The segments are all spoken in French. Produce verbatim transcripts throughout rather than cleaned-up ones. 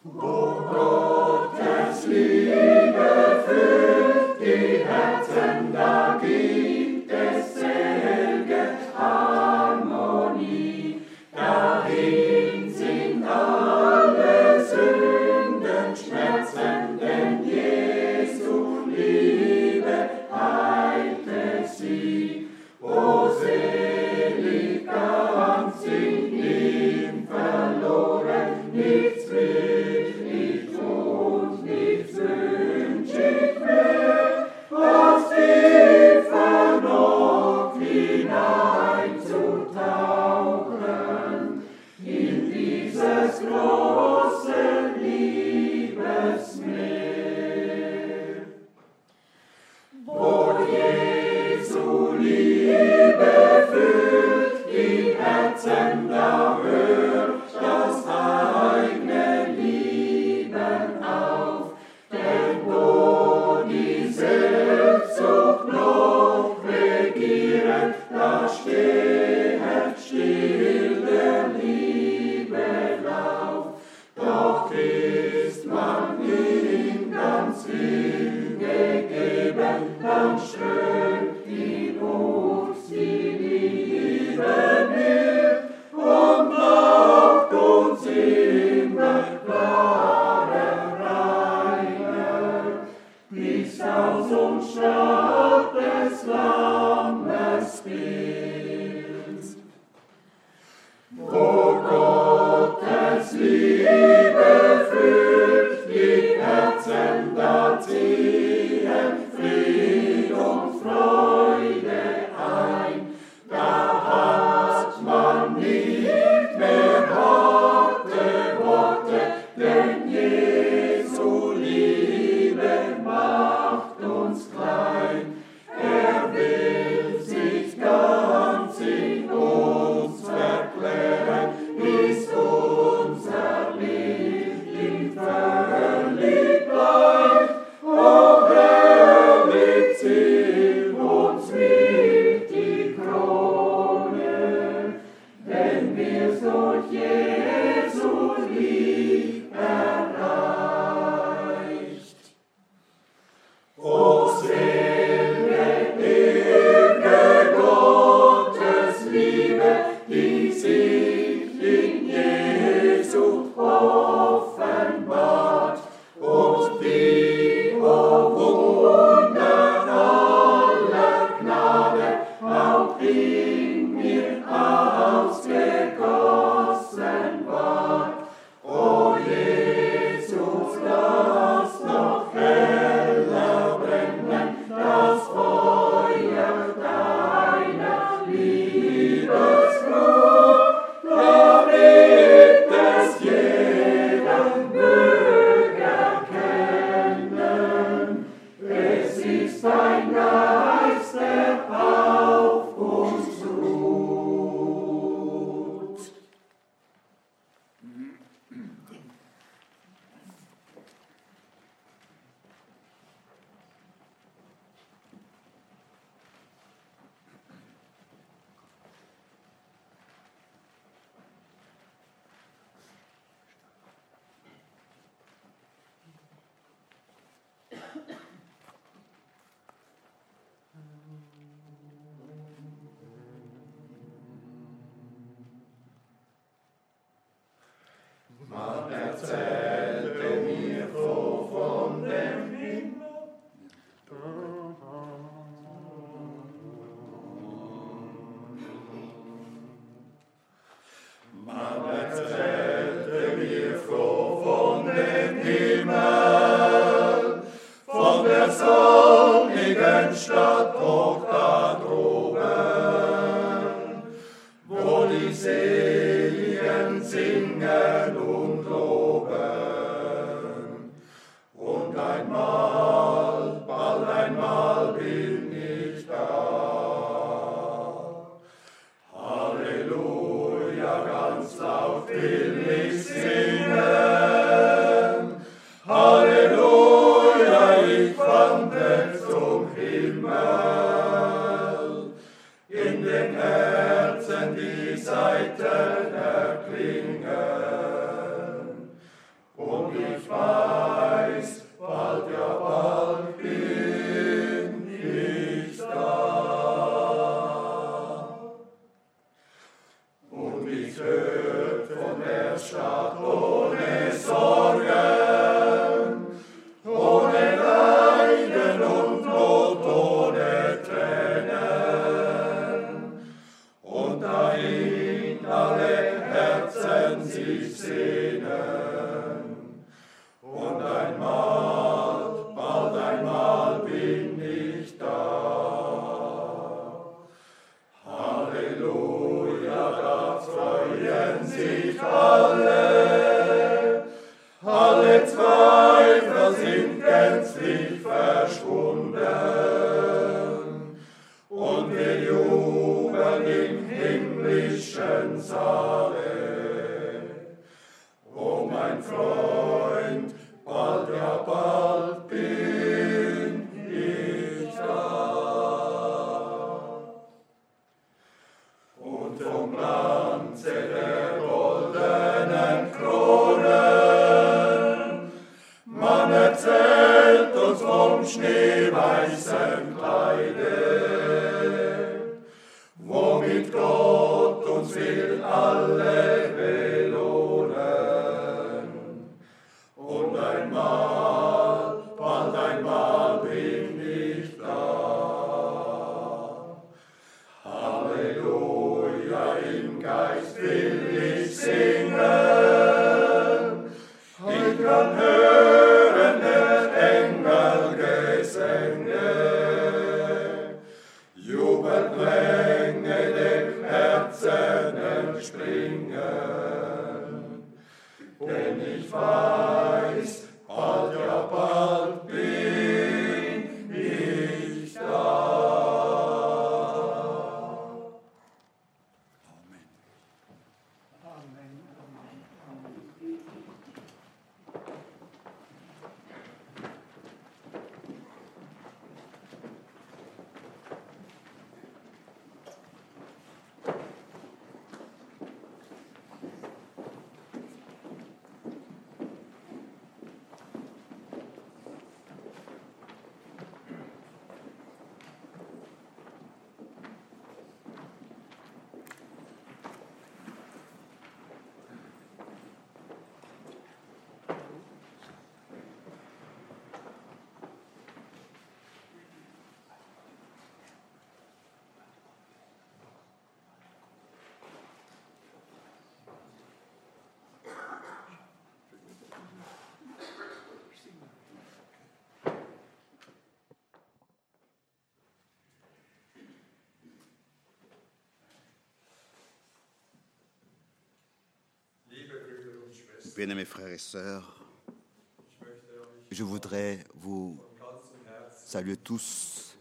In den Herzen die Saiten erklingen. Stadt ohne Sorgen, ohne Leiden und Not, ohne Tränen. Und dahin alle Herzen sich sehnen. Und einmal, bald einmal bin ich da. Halleluja, da freuen sich alle. Alle Zweifel sind gänzlich verschwunden. Und wir jubeln im himmlischen Saale. O mein Freund, bald, ja bald bin ich da. Und vom Glanze der goldenen Kronen, man erzählt uns vom schneeweißen Kleide, womit Gott uns will alle belohnen. Und einmal, bald einmal bin ich da. Halleluja, im Geist will ich singen. Ich kann hören der Engel Gesänge, Jubelklänge dem Herzen entspringen. Denn ich weiß, bald, ja bald bin ich da. Amen. Bien-aimés frères et sœurs, je voudrais vous saluer tous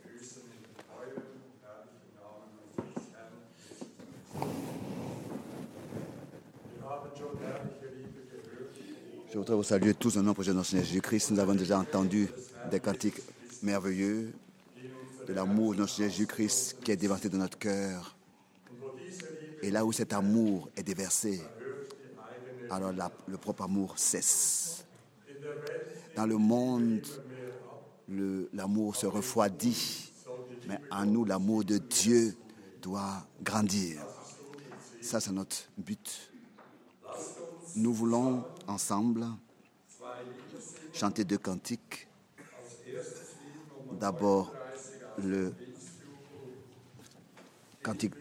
Je voudrais vous saluer tous au nom de notre Seigneur Jésus-Christ. Nous avons déjà entendu des cantiques merveilleux de l'amour de notre Seigneur Jésus-Christ qui est déversé dans notre cœur. Et là où cet amour est déversé, alors la, le propre amour cesse. Dans le monde, le, l'amour se refroidit, mais en nous, l'amour de Dieu doit grandir. Ça, c'est notre but. Nous voulons ensemble chanter deux cantiques. D'abord, le cantique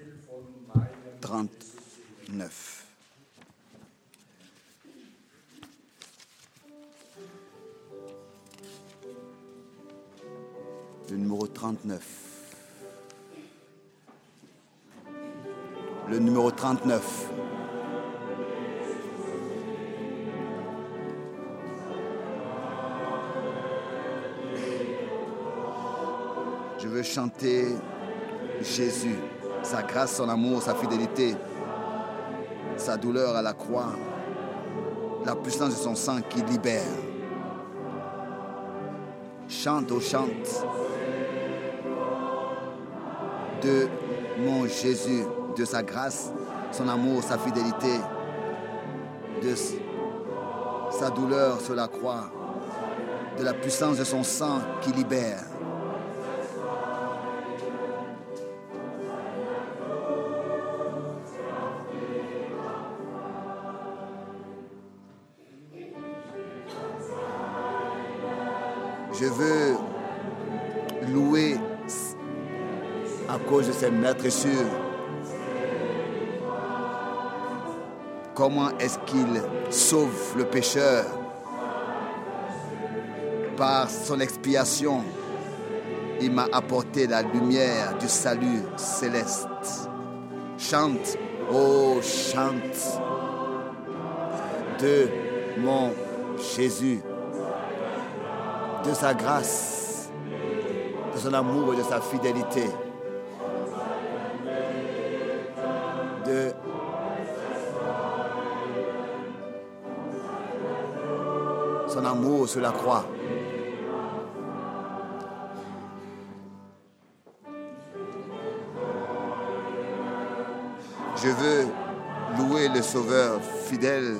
trente-neuf. Le numéro trente-neuf. Le numéro trente-neuf. Je veux chanter Jésus, sa grâce, son amour, sa fidélité, sa douleur à la croix, la puissance de son sang qui libère. Chante, oh chante de mon Jésus, de sa grâce, son amour, sa fidélité, de sa douleur sur la croix, de la puissance de son sang qui libère. Je veux louer à cause de ces maîtressures. Comment est-ce qu'il sauve le pécheur par son expiation? Il m'a apporté la lumière du salut céleste. Chante, oh chante de mon Jésus, de sa grâce, de son amour et de sa fidélité, de son amour sur la croix. Je veux louer le Sauveur fidèle.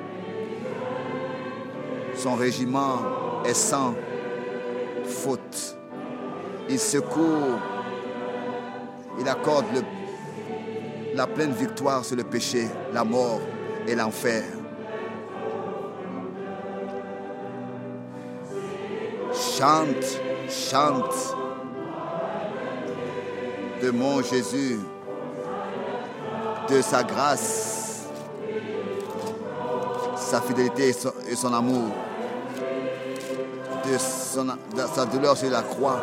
Son régiment est sans faute. Il secourt, il accorde le, la pleine victoire sur le péché, la mort et l'enfer. Chante, chante de mon Jésus, de sa grâce, sa fidélité et son, et son amour, de, son, de sa douleur sur la croix,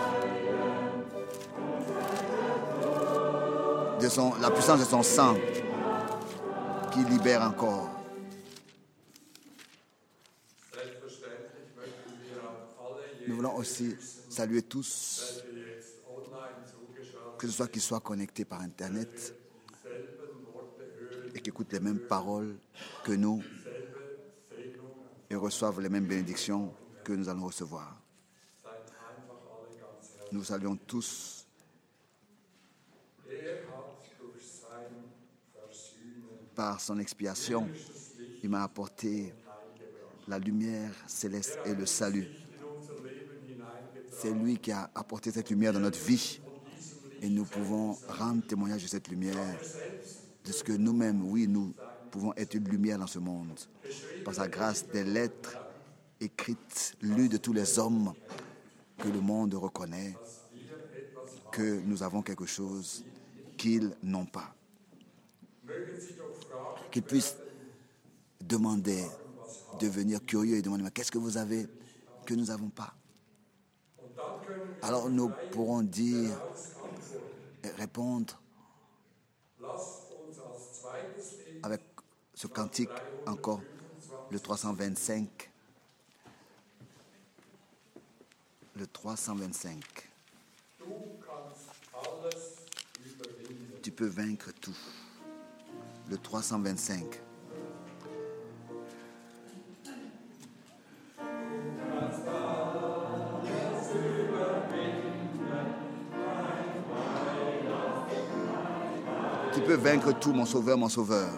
de son, la puissance de son sang qui libère encore. Nous voulons aussi saluer tous, que ce soit qu'ils soient connectés par Internet et qui écoutent les mêmes paroles que nous et reçoivent les mêmes bénédictions que nous allons recevoir. Nous saluons tous. Par son expiation, il m'a apporté la lumière céleste et le salut. C'est lui qui a apporté cette lumière dans notre vie et nous pouvons rendre témoignage de cette lumière, de ce que nous-mêmes, oui, nous pouvons être une lumière dans ce monde. Par sa grâce, des lettres écrites, lues de tous les hommes, que le monde reconnaît, que nous avons quelque chose qu'ils n'ont pas. Qu'ils puissent demander, devenir curieux et demander, mais qu'est-ce que vous avez que nous n'avons pas? Alors nous pourrons dire et répondre avec ce cantique encore, le trois cent vingt-cinq. Le trois cent vingt-cinq. Tu peux vaincre tout. Le trois cent vingt-cinq. Tu peux vaincre tout, mon sauveur, mon sauveur.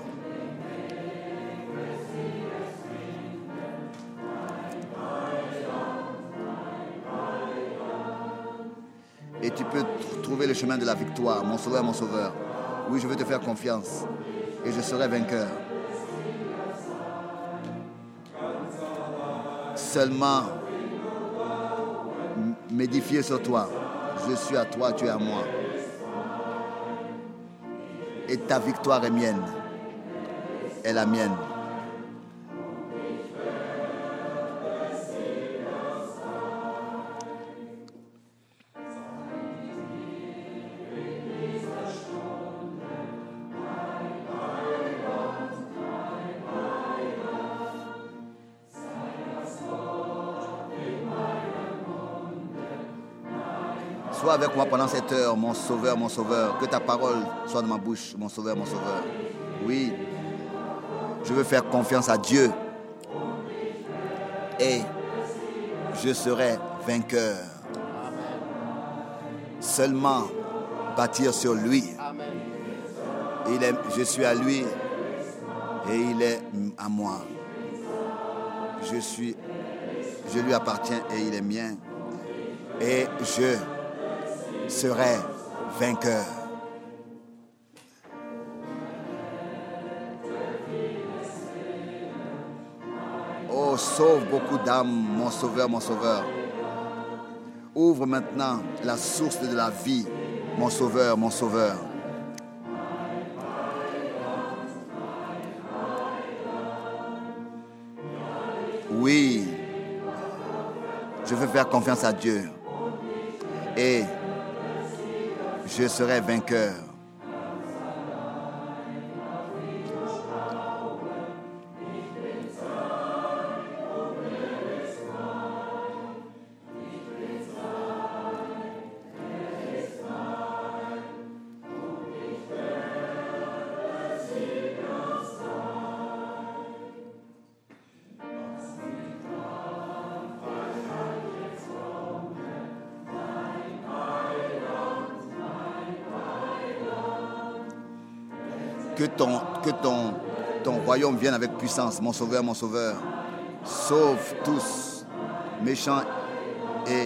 Et tu peux tr- trouver le chemin de la victoire, mon sauveur, mon sauveur. Oui, je veux te faire confiance et je serai vainqueur. Seulement m- m'édifier sur toi. Je suis à toi, tu es à moi. Et ta victoire est mienne, est la mienne. Sois avec moi pendant cette heure, mon sauveur, mon sauveur. Que ta parole soit dans ma bouche, mon sauveur, mon sauveur. Oui, je veux faire confiance à Dieu. Et je serai vainqueur. Seulement bâtir sur lui. Il est, je suis à lui et il est à moi. Je suis, je lui appartiens et il est mien. Et je serai vainqueur. Oh, sauve beaucoup d'âmes, mon sauveur, mon sauveur. Ouvre maintenant la source de la vie, mon Sauveur, mon Sauveur. Oui, je veux faire confiance à Dieu et je serai vainqueur. Que ton, que ton, ton royaume vienne avec puissance, mon Sauveur, mon Sauveur. Sauve tous, méchants et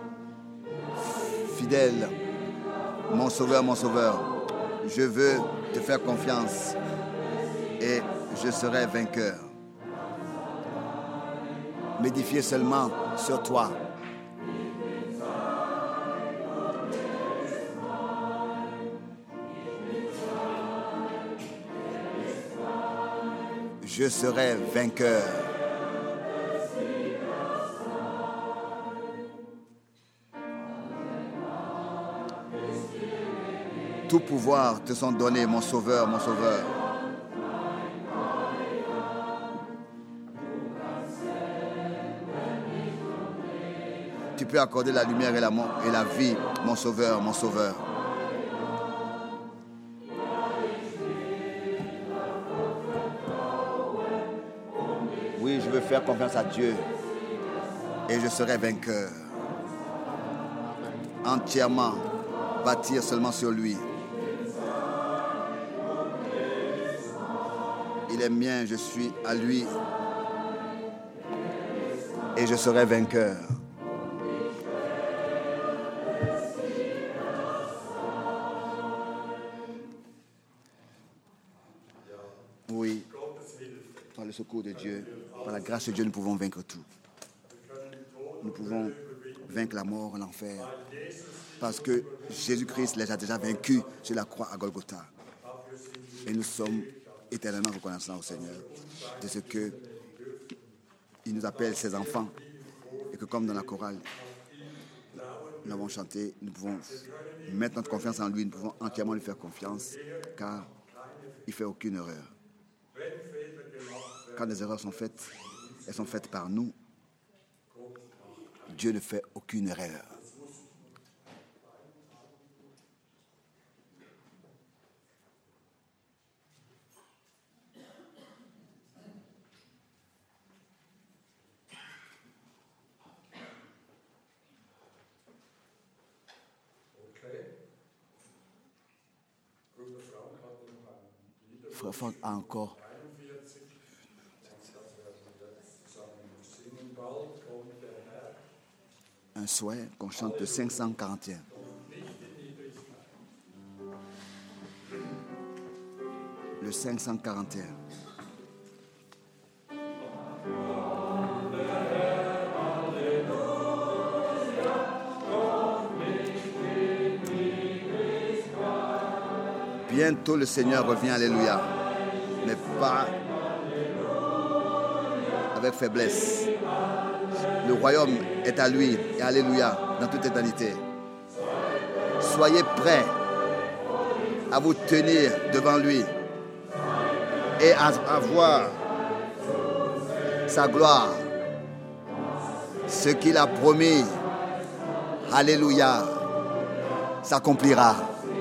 fidèles. Mon Sauveur, mon Sauveur. Je veux te faire confiance et je serai vainqueur. M'édifier seulement sur toi. Je serai vainqueur. Tout pouvoir te sont donnés, mon Sauveur, mon Sauveur. Tu peux accorder la lumière et la, et la vie, mon Sauveur, mon Sauveur. Oui, je veux faire confiance à Dieu et je serai vainqueur. Entièrement bâtir seulement sur lui. Il est mien, je suis à lui et je serai vainqueur. Oui, par le secours de Dieu, par la grâce de Dieu, nous pouvons vaincre tout. Nous pouvons vaincre la mort, l'enfer, parce que Jésus-Christ les a déjà vaincus sur la croix à Golgotha. Et nous sommes éternellement reconnaissants au Seigneur de ce que il nous appelle ses enfants et que comme dans la chorale, nous avons chanté, nous pouvons mettre notre confiance en lui, nous pouvons entièrement lui faire confiance car il ne fait aucune erreur. Quand des erreurs sont faites, elles sont faites par nous. Dieu ne fait aucune erreur. Frère Franck a encore un souhait qu'on chante le cinq cent quarante et un. Le cinq cent quarante et un. Bientôt le Seigneur revient, alléluia, mais pas avec faiblesse. Le royaume est à lui, et alléluia, dans toute éternité. Soyez prêts à vous tenir devant lui et à, à voir sa gloire. Ce qu'il a promis, alléluia, s'accomplira.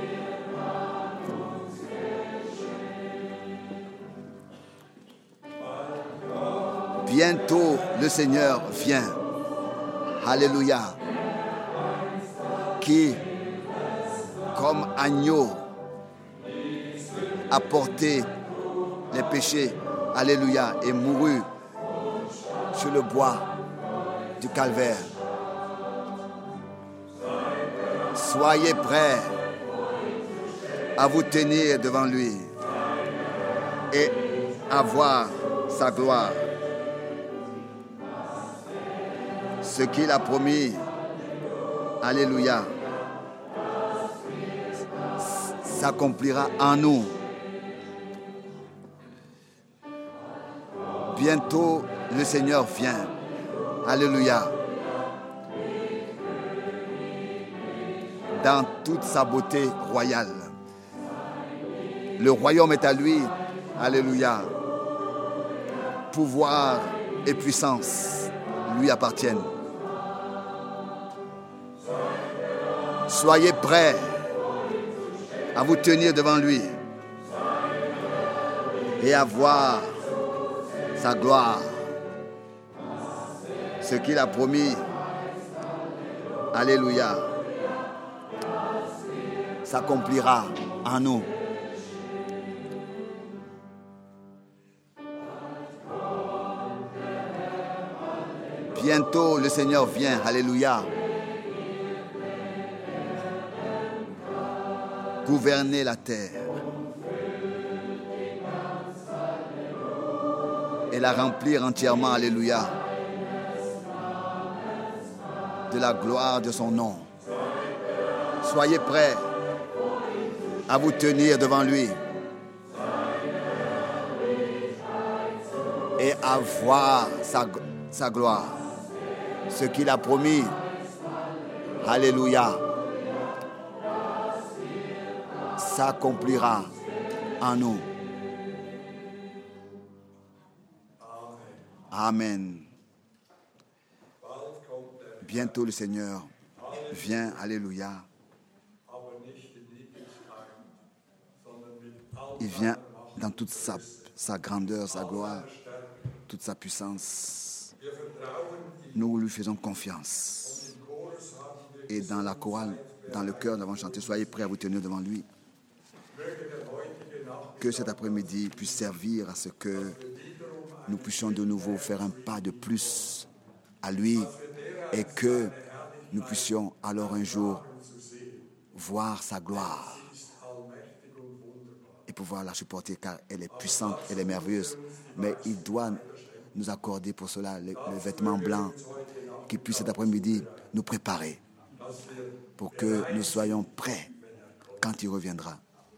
Bientôt, le Seigneur vient. Alléluia. Qui, comme agneau, a porté les péchés. Alléluia. Et mourut sur le bois du calvaire. Soyez prêts à vous tenir devant lui et à voir sa gloire. Ce qu'il a promis, Alléluia, s'accomplira en nous. Bientôt, le Seigneur vient. Alléluia. Dans toute sa beauté royale. Le royaume est à lui. Alléluia. Pouvoir et puissance lui appartiennent. Soyez prêts à vous tenir devant lui et à voir sa gloire. Ce qu'il a promis. Alléluia. S'accomplira en nous. Bientôt, le Seigneur vient. Alléluia. Gouverner la terre et la remplir entièrement. Alléluia. De la gloire de son nom. Soyez prêts à vous tenir devant lui et à voir sa, sa gloire. Ce qu'il a promis. Alléluia. S'accomplira en nous. Amen. Bientôt le Seigneur vient. Alléluia. Il vient dans toute sa, sa grandeur, sa gloire, toute sa puissance. Nous lui faisons confiance. Et dans la chorale, dans le cœur, nous avons chanté « Soyez prêts à vous tenir devant lui ». Que cet après-midi puisse servir à ce que nous puissions de nouveau faire un pas de plus à lui et que nous puissions alors un jour voir sa gloire et pouvoir la supporter car elle est puissante, elle est merveilleuse. Mais il doit nous accorder pour cela le, le vêtement blanc qui puisse cet après-midi nous préparer pour que nous soyons prêts quand il reviendra.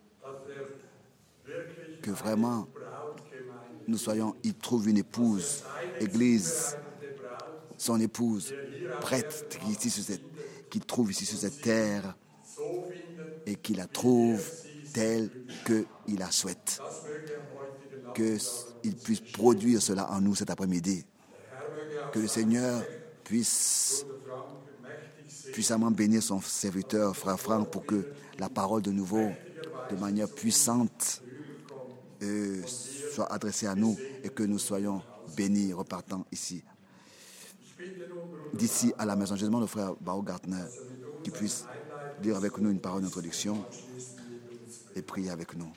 Que vraiment nous soyons, il trouve une épouse, Église, son épouse, prête, ici sur cette, qu'il trouve ici sur cette terre et qu'il la trouve telle qu'il la souhaite. Qu'il puisse produire cela en nous cet après-midi. Que le Seigneur puisse puissamment bénir son serviteur, frère Franck, pour que la parole de nouveau, de manière puissante, euh, soit adressée à nous et que nous soyons bénis repartant ici. D'ici à la maison, je demande au frère Baumgartner qu'il puisse lire avec nous une parole d'introduction et prier avec nous.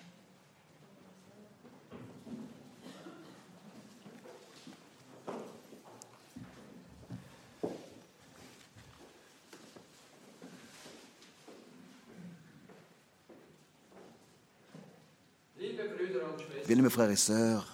Bien-aimés frères et sœurs,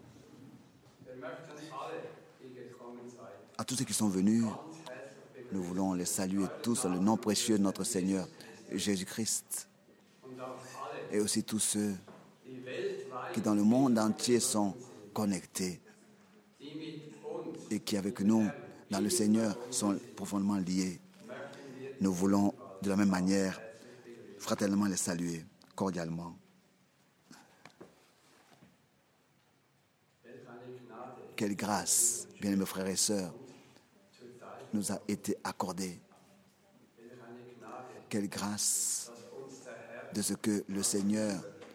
à tous ceux qui sont venus, nous voulons les saluer tous dans le nom précieux de notre Seigneur Jésus-Christ. Et aussi tous ceux qui dans le monde entier sont connectés et qui avec nous, dans le Seigneur, sont profondément liés. Nous voulons de la même manière fraternellement les saluer cordialement. Quelle grâce, bien-aimés frères et sœurs, nous a été accordée. Quelle grâce de ce que le Seigneur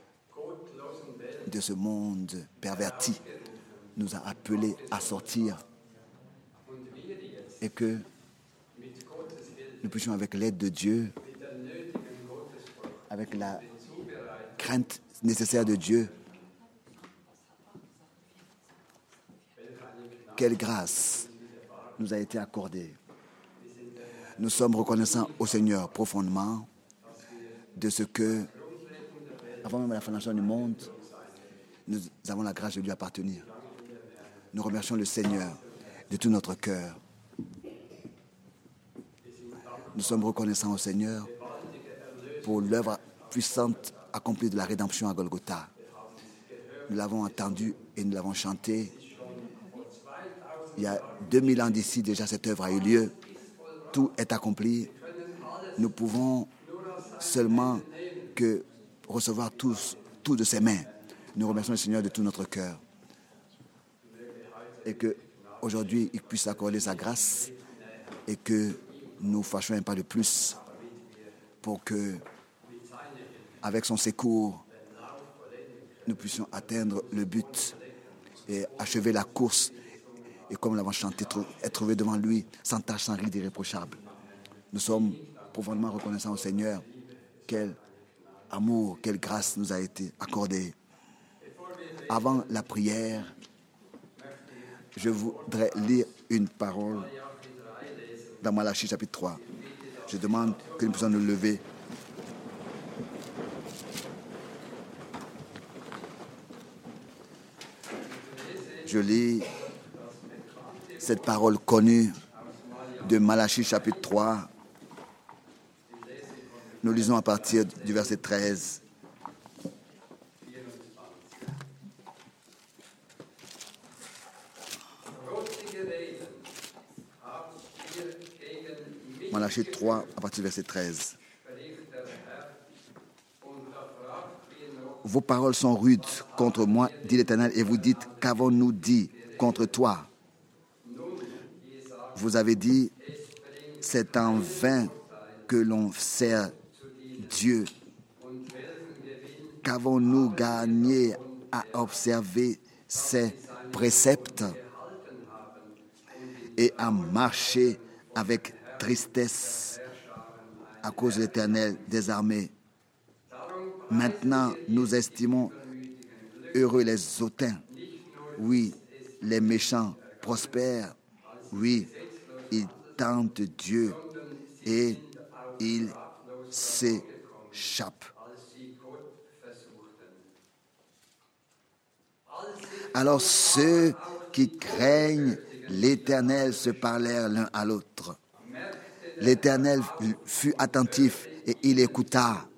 de ce monde perverti nous a appelés à sortir et que nous puissions, avec l'aide de Dieu, avec la crainte nécessaire de Dieu, quelle grâce nous a été accordée. Nous sommes reconnaissants au Seigneur profondément de ce que, avant même la fondation du monde, nous avons la grâce de lui appartenir. Nous remercions le Seigneur de tout notre cœur. Nous sommes reconnaissants au Seigneur pour l'œuvre puissante accomplie de la rédemption à Golgotha. Nous l'avons entendu et nous l'avons chanté. Il y a deux mille ans d'ici, déjà, cette œuvre a eu lieu. Tout est accompli. Nous pouvons seulement que recevoir tous, tout de ses mains. Nous remercions le Seigneur de tout notre cœur. Et qu'aujourd'hui, il puisse accorder sa grâce et que nous fassions un pas de plus pour que, avec son secours, nous puissions atteindre le but et achever la course. Et comme nous l'avons chanté, être trouvé devant lui, sans tache, sans ride, irréprochable. Nous sommes profondément reconnaissants au Seigneur. Quel amour, quelle grâce nous a été accordée. Avant la prière, je voudrais lire une parole dans Malachie chapitre trois. Je demande que nous puissions nous lever. Je lis cette parole connue de Malachie chapitre trois. Nous lisons à partir du verset treize. Malachie trois, à partir du verset treize. Vos paroles sont rudes contre moi, dit l'Éternel, et vous dites, qu'avons-nous dit contre toi? Vous avez dit, c'est en vain que l'on sert Dieu. Qu'avons-nous gagné à observer ses préceptes et à marcher avec tristesse à cause de l'Éternel des armées? Maintenant, nous estimons heureux les hautains. Oui, les méchants prospèrent. Oui, ils tentent Dieu et ils s'échappent. Alors ceux qui craignent l'Éternel se parlèrent l'un à l'autre. L'Éternel fut attentif et il écouta.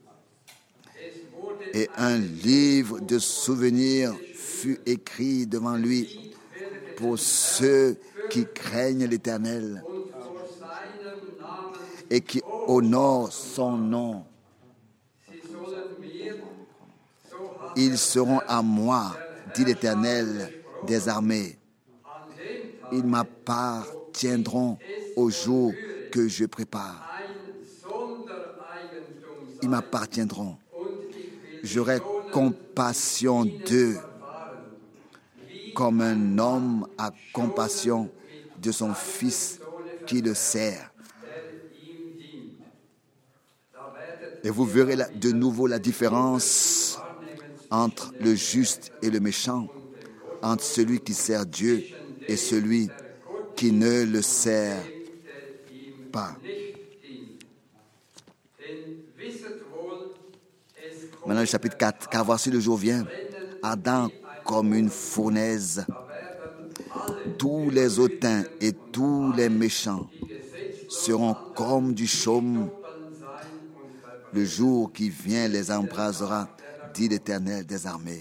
Et un livre de souvenirs fut écrit devant lui pour ceux qui craignent l'Éternel et qui honorent son nom. Ils seront à moi, dit l'Éternel des armées. Ils m'appartiendront au jour que je prépare. Ils m'appartiendront. J'aurai compassion d'eux, comme un homme a compassion de son fils qui le sert. Et vous verrez de nouveau la différence entre le juste et le méchant, entre celui qui sert Dieu et celui qui ne le sert pas. Maintenant, le chapitre quatre. Car voici le jour vient, ardent comme une fournaise. Tous les hautains et tous les méchants seront comme du chaume. Le jour qui vient les embrasera, dit l'Éternel des armées.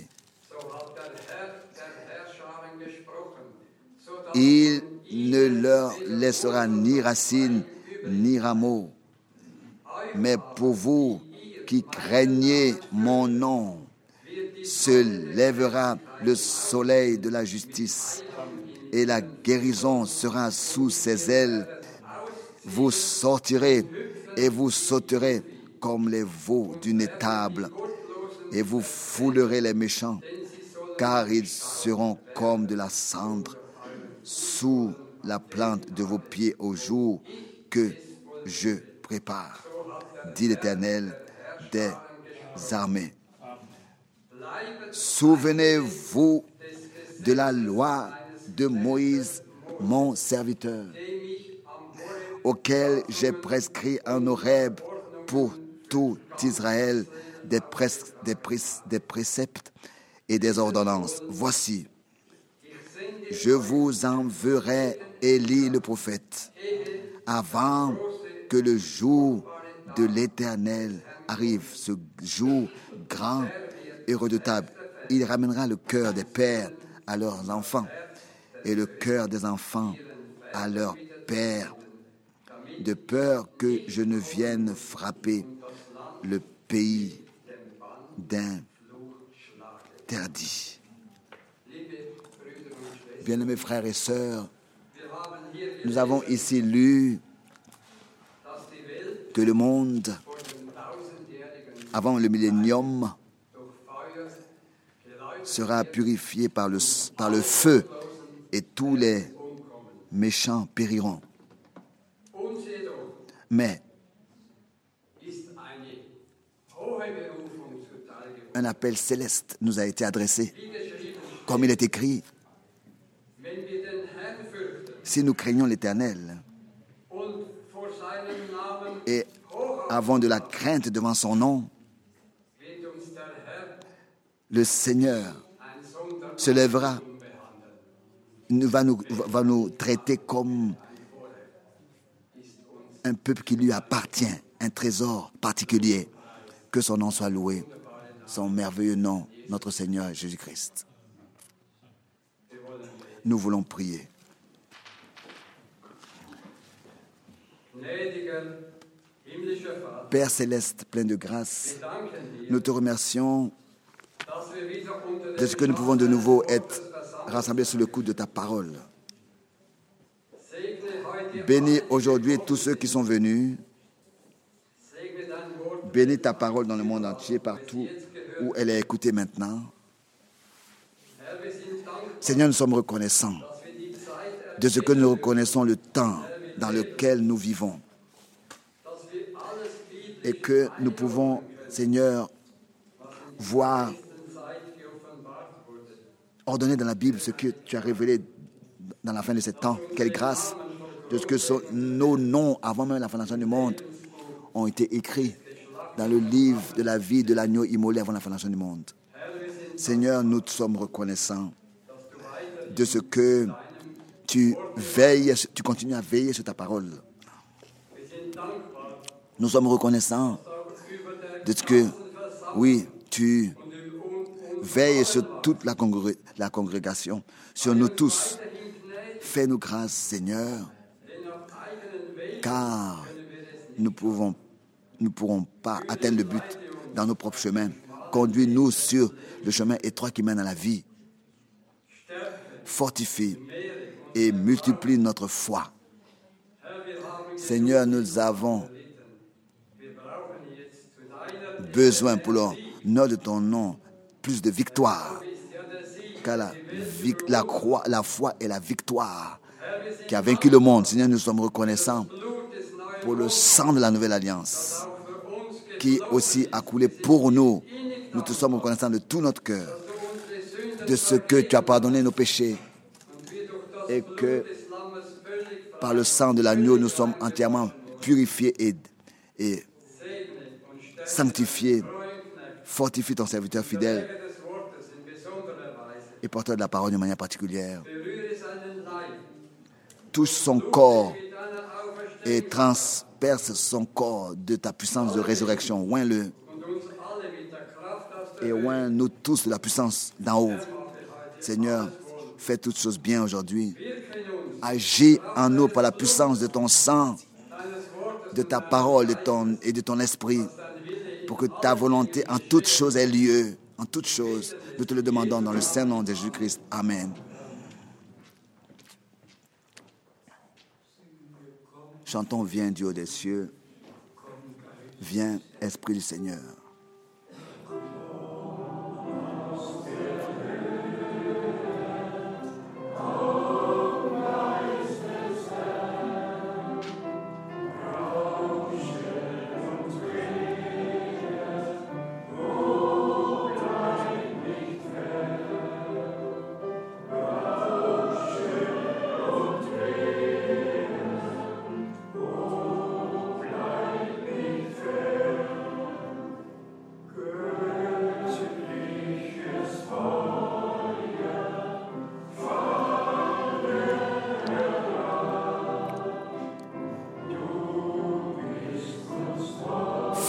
Il ne leur laissera ni racine ni rameau. Mais pour vous qui craignez mon nom, se lèvera le soleil de la justice et la guérison sera sous ses ailes. Vous sortirez et vous sauterez comme les veaux d'une étable et vous foulerez les méchants, car ils seront comme de la cendre sous la plante de vos pieds au jour que je prépare, dit l'Éternel des armées. Souvenez-vous de la loi de Moïse, mon serviteur, auquel j'ai prescrit en Horeb pour tout Israël des, pré- des, pré- des préceptes et des ordonnances. Voici, je vous enverrai Élie le prophète, avant que le jour de l'Éternel arrive, ce jour grand et redoutable. Il ramènera le cœur des pères à leurs enfants et le cœur des enfants à leurs pères, de peur que je ne vienne frapper le pays d'interdit. Bien-aimés frères et sœurs, nous avons ici lu que le monde, avant le millénium, sera purifié par le, par le feu et tous les méchants périront. Mais un appel céleste nous a été adressé. Comme il est écrit, si nous craignons l'Éternel et avons de la crainte devant son nom, le Seigneur se lèvera, va nous, va nous traiter comme un peuple qui lui appartient, un trésor particulier. Que son nom soit loué, son merveilleux nom, notre Seigneur Jésus-Christ. Nous voulons prier. Père céleste, plein de grâce, nous te remercions de ce que nous pouvons de nouveau être rassemblés sous le coup de ta parole. Bénis aujourd'hui tous ceux qui sont venus. Bénis ta parole dans le monde entier, partout où elle est écoutée maintenant. Seigneur, nous sommes reconnaissants de ce que nous reconnaissons le temps dans lequel nous vivons. Et que nous pouvons, Seigneur, voir, ordonner dans la Bible ce que tu as révélé dans la fin de ce temps. Quelle grâce de ce que sont, nos noms, avant même la fondation du monde, ont été écrits dans le livre de la vie de l'agneau immolé avant la fondation du monde. Seigneur, nous te sommes reconnaissants de ce que tu veilles, tu continues à veiller sur ta parole. Nous sommes reconnaissants de ce que, oui, tu veilles sur toute la, congré- la congrégation, sur nous tous. Fais-nous grâce, Seigneur, car nous pouvons, nous pourrons pas atteindre le but dans nos propres chemins. Conduis-nous sur le chemin étroit qui mène à la vie. Fortifie et multiplie notre foi. Seigneur, nous avons besoin pour l'honneur de ton nom, plus de victoire. Car la, la, croix, la foi est la victoire qui a vaincu le monde. Seigneur, nous sommes reconnaissants pour le sang de la nouvelle alliance qui aussi a coulé pour nous. Nous te sommes reconnaissants de tout notre cœur, de ce que tu as pardonné nos péchés et que par le sang de l'agneau, nous sommes entièrement purifiés et, et sanctifiés. Fortifie ton serviteur fidèle et porteur de la parole de manière particulière. Touche son corps et transperce son corps de ta puissance de résurrection. Oins-le et oins-nous tous de la puissance d'en haut. Seigneur, fais toutes choses bien aujourd'hui. Agis en nous par la puissance de ton sang, de ta parole de ton, et de ton esprit, pour que ta volonté en toutes choses ait lieu. En toutes choses, nous te le demandons dans le saint nom de Jésus-Christ. Amen. Chantons, viens Dieu des cieux, viens Esprit du Seigneur.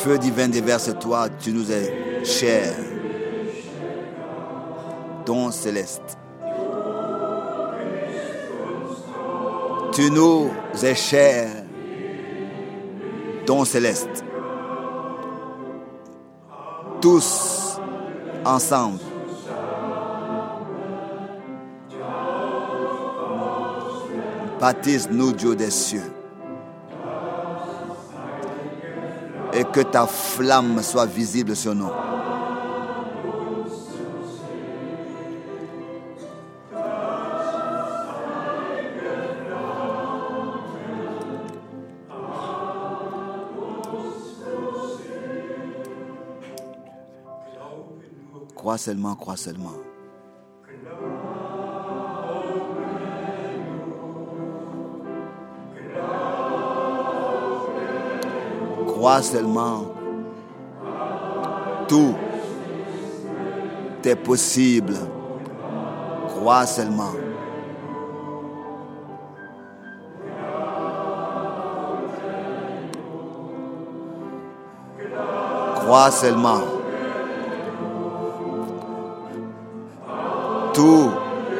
Feu divin déverse-toi, tu nous es cher. Don céleste. Tu nous es cher. Don céleste. Tous ensemble. Baptise-nous, Dieu des cieux. Et que ta flamme soit visible sur nous. Crois seulement, crois seulement. Crois seulement. Tout est possible. Crois seulement. Crois seulement. Tout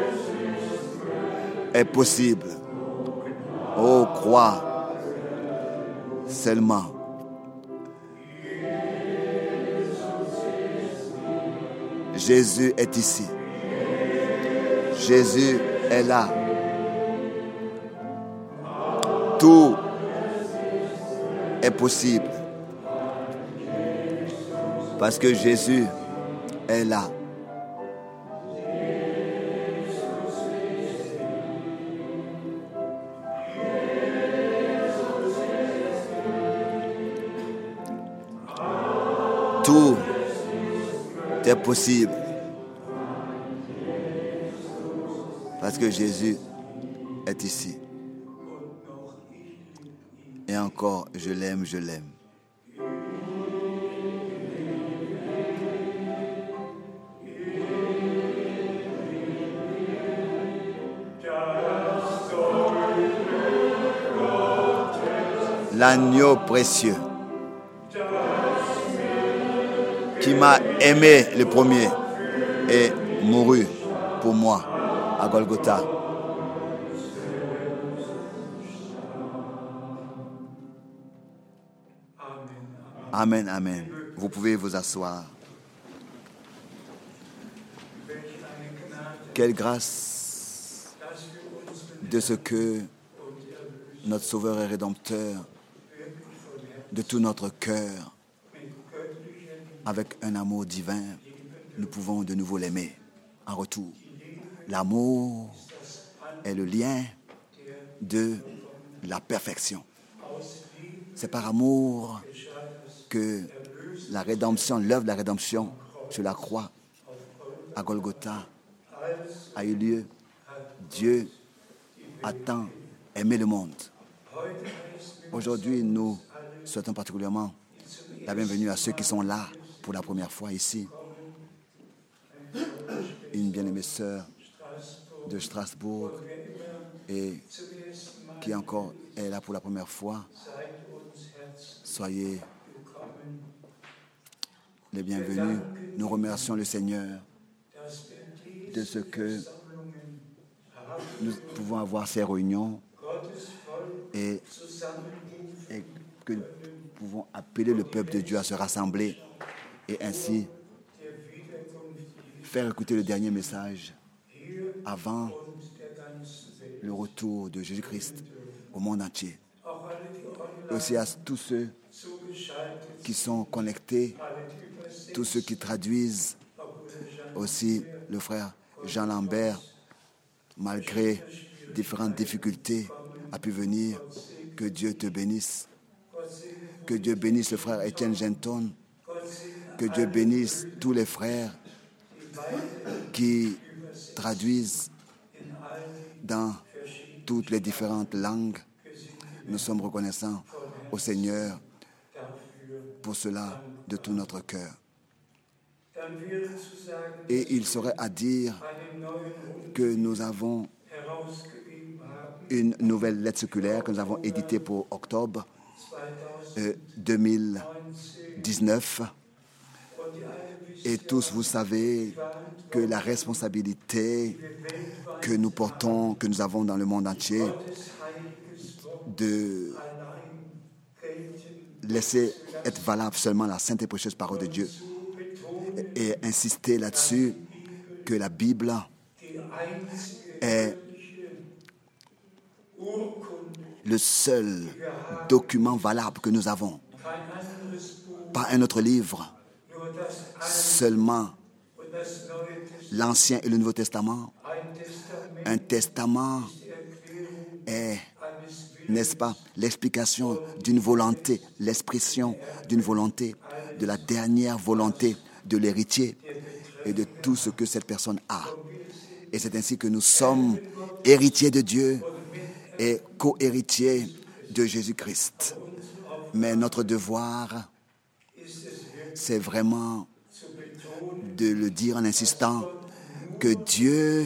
est possible. Oh, crois seulement. Jésus est ici. Jésus est là. Tout est possible. Parce que Jésus est là. Tout est possible. Parce que Jésus est ici. Et encore, je l'aime, je l'aime. L'agneau précieux qui m'a aimé le premier et mouru pour moi à Golgotha. Amen, amen. Vous pouvez vous asseoir. Quelle grâce de ce que notre Sauveur et Rédempteur, de tout notre cœur, avec un amour divin, nous pouvons de nouveau l'aimer en retour. L'amour est le lien de la perfection. C'est par amour que la rédemption, l'œuvre de la rédemption sur la croix à Golgotha a eu lieu. Dieu a tant aimé le monde. Aujourd'hui, nous souhaitons particulièrement la bienvenue à ceux qui sont là pour la première fois ici. Une bien-aimée sœur de Strasbourg et qui encore est là pour la première fois. Soyez les bienvenus. Nous remercions le Seigneur de ce que nous pouvons avoir ces réunions et, et que nous pouvons appeler le peuple de Dieu à se rassembler et ainsi faire écouter le dernier message avant le retour de Jésus-Christ au monde entier. Et aussi à tous ceux qui sont connectés, tous ceux qui traduisent, aussi le frère Jean Lambert, malgré différentes difficultés, a pu venir. Que Dieu te bénisse. Que Dieu bénisse le frère Étienne Genton. Que Dieu bénisse tous les frères qui traduisent dans toutes les différentes langues. Nous sommes reconnaissants au Seigneur pour cela de tout notre cœur. Et il serait à dire que nous avons une nouvelle lettre circulaire que nous avons éditée pour octobre euh, deux mille dix-neuf. Et tous, vous savez que la responsabilité que nous portons, que nous avons dans le monde entier, de laisser être valable seulement la sainte et précieuse parole de Dieu et insister là-dessus que la Bible est le seul document valable que nous avons. Pas un autre livre, seulement l'Ancien et le Nouveau Testament. Un testament est, n'est-ce pas, l'explication d'une volonté, l'expression d'une volonté, de la dernière volonté de l'héritier et de tout ce que cette personne a. Et c'est ainsi que nous sommes héritiers de Dieu et co-héritiers de Jésus-Christ. Mais notre devoir, c'est vraiment de le dire en insistant que Dieu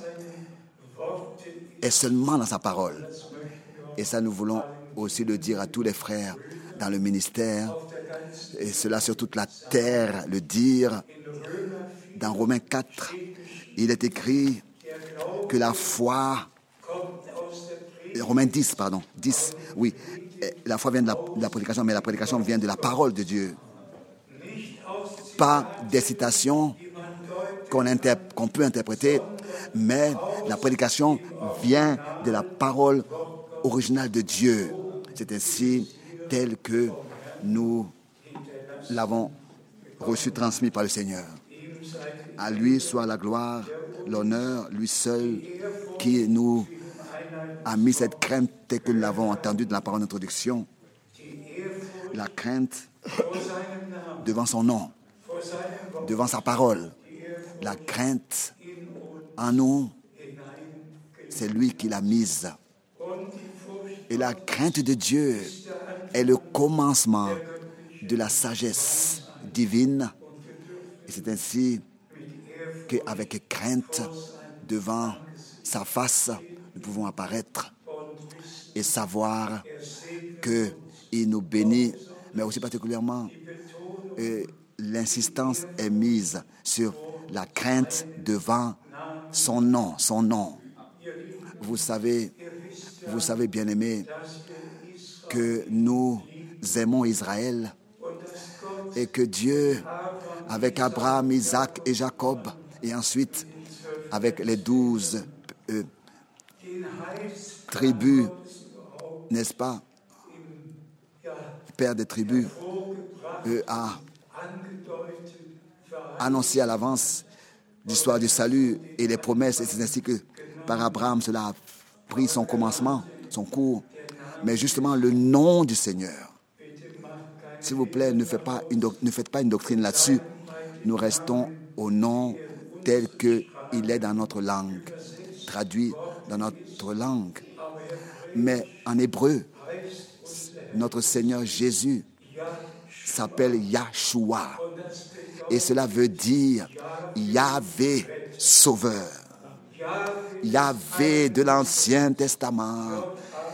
est seulement dans sa parole. Et ça, nous voulons aussi le dire à tous les frères dans le ministère, et cela sur toute la terre, le dire. Dans Romains quatre, il est écrit que la foi... Romains dix, pardon, dix, oui. La foi vient de la, de la prédication, mais la prédication vient de la parole de Dieu. Pas des citations qu'on, interp- qu'on peut interpréter, mais la prédication vient de la parole originale de Dieu. C'est ainsi tel que nous l'avons reçu, transmis par le Seigneur. À lui soit la gloire, l'honneur, lui seul qui nous a mis cette crainte telle que nous l'avons entendu dans la parole d'introduction. La crainte devant son nom, devant sa parole. La crainte en nous, c'est lui qui l'a mise. Et la crainte de Dieu est le commencement de la sagesse divine. Et c'est ainsi qu'avec crainte devant sa face, nous pouvons apparaître et savoir qu'il nous bénit, mais aussi particulièrement, euh, l'insistance est mise sur la crainte devant son nom, son nom. Vous savez, vous savez, bien-aimés, que nous aimons Israël et que Dieu, avec Abraham, Isaac et Jacob, et ensuite avec les douze euh, tribus, n'est-ce pas, père des tribus, euh, a annoncé à l'avance l'histoire du salut et les promesses, et c'est ainsi que par Abraham cela a pris son commencement, son cours. Mais justement, le nom du Seigneur, s'il vous plaît, ne faites pas une, doc- ne faites pas une doctrine là-dessus. Nous restons au nom tel qu'il est dans notre langue, traduit dans notre langue. Mais en hébreu, notre Seigneur Jésus s'appelle Yahshua. Et cela veut dire Yahvé, Sauveur. Yahvé de l'Ancien Testament.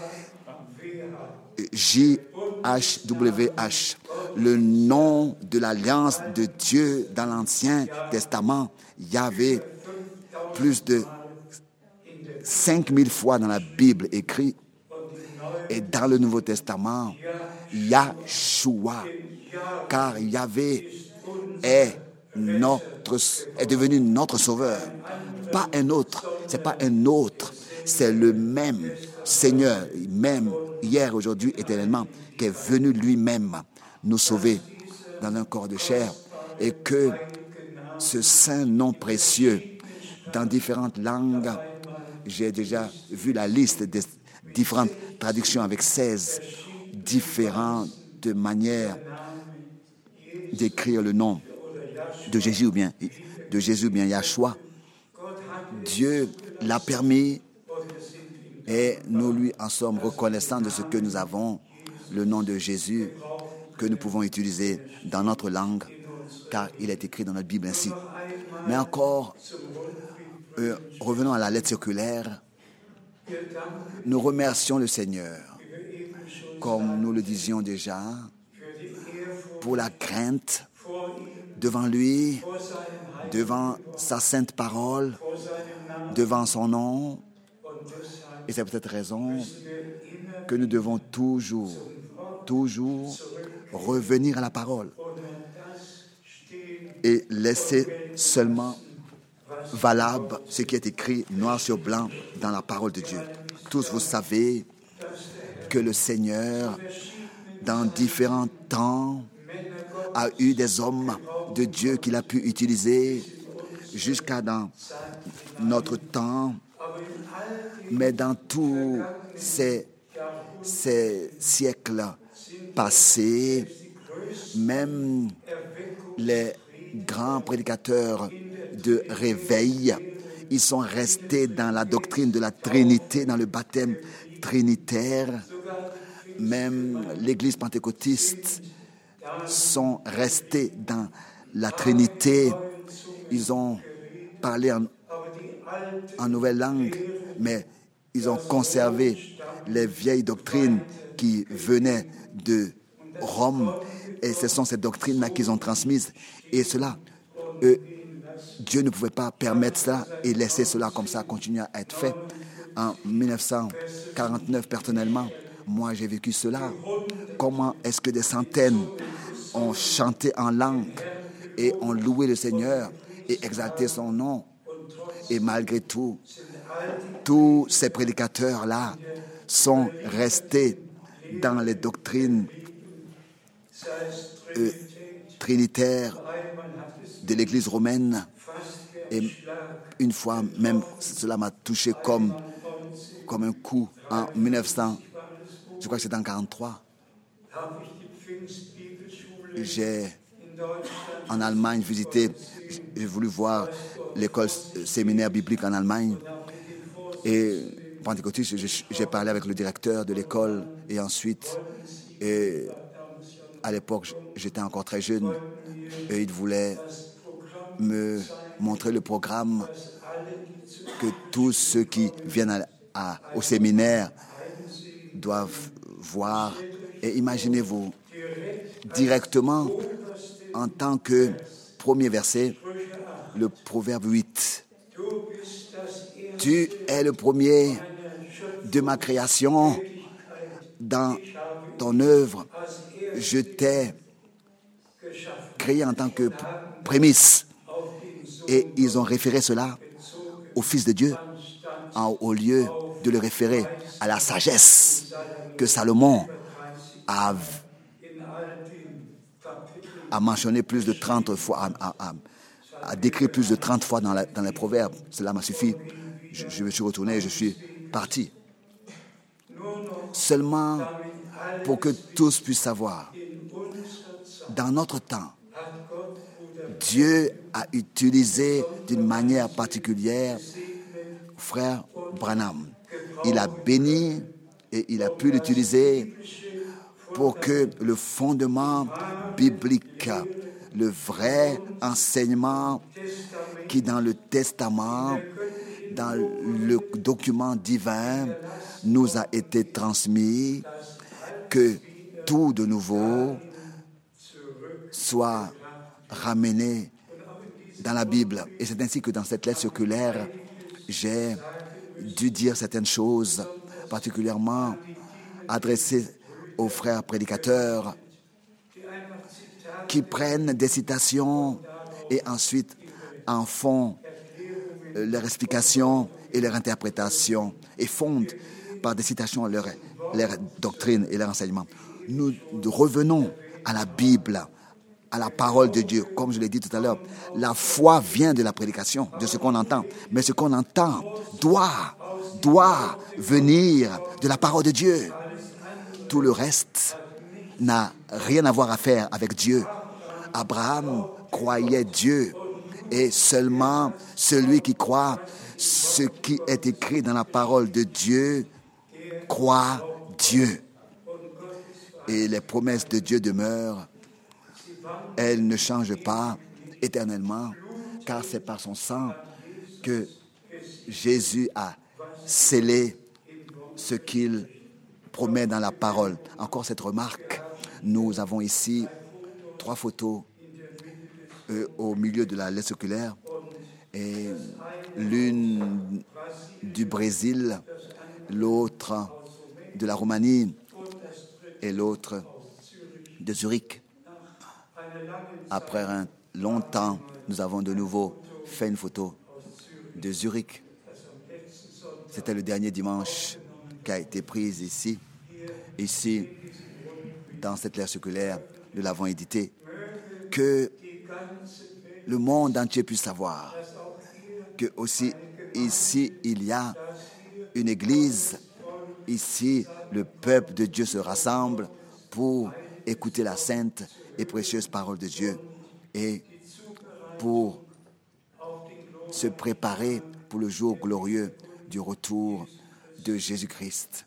J H W H. Le nom de l'alliance de Dieu dans l'Ancien Testament. Yahvé, plus de cinq mille fois dans la Bible écrit. Et dans le Nouveau Testament, Yahshua. Car Yahvé est, notre, est devenu notre sauveur. Pas un autre. C'est pas un autre. C'est le même Seigneur, même hier, aujourd'hui, éternellement, qui est venu lui-même nous sauver dans un corps de chair. Et que ce saint nom précieux, dans différentes langues, j'ai déjà vu la liste des différentes traductions avec seize différentes manières d'écrire le nom de Jésus ou bien de Jésus ou bien Yahshua. Dieu l'a permis et nous lui en sommes reconnaissants de ce que nous avons, le nom de Jésus, que nous pouvons utiliser dans notre langue, car il est écrit dans notre Bible ainsi. Mais encore, euh, revenons à la lettre circulaire. Nous remercions le Seigneur, comme nous le disions déjà, pour la crainte devant lui, devant sa sainte parole, devant son nom. Et c'est pour cette raison que nous devons toujours, toujours revenir à la parole et laisser seulement valable ce qui est écrit noir sur blanc dans la parole de Dieu. Tous vous savez que le Seigneur, dans différents temps, a eu des hommes de Dieu qu'il a pu utiliser jusqu'à dans notre temps. Mais dans tous ces, ces siècles passés, même les grands prédicateurs de réveil, ils sont restés dans la doctrine de la Trinité, dans le baptême trinitaire. Même l'Église pentecôtiste sont restés dans la Trinité. Ils ont parlé en, en nouvelle langue, mais ils ont conservé les vieilles doctrines qui venaient de Rome. Et ce sont ces doctrines-là qu'ils ont transmises. Et cela, eux, Dieu ne pouvait pas permettre cela et laisser cela comme ça continuer à être fait. En dix-neuf cent quarante-neuf, personnellement, moi j'ai vécu cela. Comment est-ce que des centaines ont chanté en langue et ont loué le Seigneur et exalté son nom. Et malgré tout, tous ces prédicateurs-là sont restés dans les doctrines euh, trinitaires de l'Église romaine. Et une fois même, cela m'a touché comme, comme un coup en mille neuf cents, je crois que c'était en quarante-trois. J'ai en Allemagne visité, j'ai voulu voir l'école séminaire biblique en Allemagne. Et pentecôtiste, j'ai parlé avec le directeur de l'école et ensuite, et à l'époque, j'étais encore très jeune et il voulait me montrer le programme que tous ceux qui viennent à, à, au séminaire doivent voir. Et imaginez-vous, directement, en tant que premier verset, le proverbe huit. Tu es le premier de ma création. Dans ton œuvre, je t'ai créé en tant que prémisse. Et ils ont référé cela au Fils de Dieu, en, au lieu de le référer à la sagesse que Salomon a, a mentionné plus de trente fois, a, a, a décrit plus de trente fois dans, la, dans les proverbes. Cela m'a suffi. Je, je me suis retourné et je suis parti. Seulement pour que tous puissent savoir, dans notre temps, Dieu a utilisé d'une manière particulière frère Branham. Il a béni et il a pu l'utiliser pour que le fondement biblique, le vrai enseignement qui dans le Testament, dans le document divin, nous a été transmis, que tout de nouveau soit ramené dans la Bible. Et c'est ainsi que dans cette lettre circulaire, j'ai dû dire certaines choses, particulièrement adressées aux frères prédicateurs qui prennent des citations et ensuite en font leur explication et leur interprétation et fondent par des citations leur, leur doctrine et leur enseignement. Nous revenons à la Bible, à la parole de Dieu. Comme je l'ai dit tout à l'heure, la foi vient de la prédication, de ce qu'on entend. Mais ce qu'on entend doit, doit venir de la parole de Dieu. Tout le reste n'a rien à voir à faire avec Dieu. Abraham croyait Dieu et seulement celui qui croit ce qui est écrit dans la parole de Dieu croit Dieu. Et les promesses de Dieu demeurent. Elles ne changent pas éternellement, car c'est par son sang que Jésus a scellé ce qu'il promet dans la parole. Encore cette remarque, nous avons ici trois photos euh, au milieu de la lettre circulaire, et l'une du Brésil, l'autre de la Roumanie et l'autre de Zurich. Après un long temps, nous avons de nouveau fait une photo de Zurich. C'était le dernier dimanche qui a été prise ici. Ici, dans cette lettre circulaire, nous l'avons éditée. Que le monde entier puisse savoir que aussi ici, il y a une église. Ici, le peuple de Dieu se rassemble pour écouter la sainte et précieuse parole de Dieu et pour se préparer pour le jour glorieux du retour de Jésus-Christ,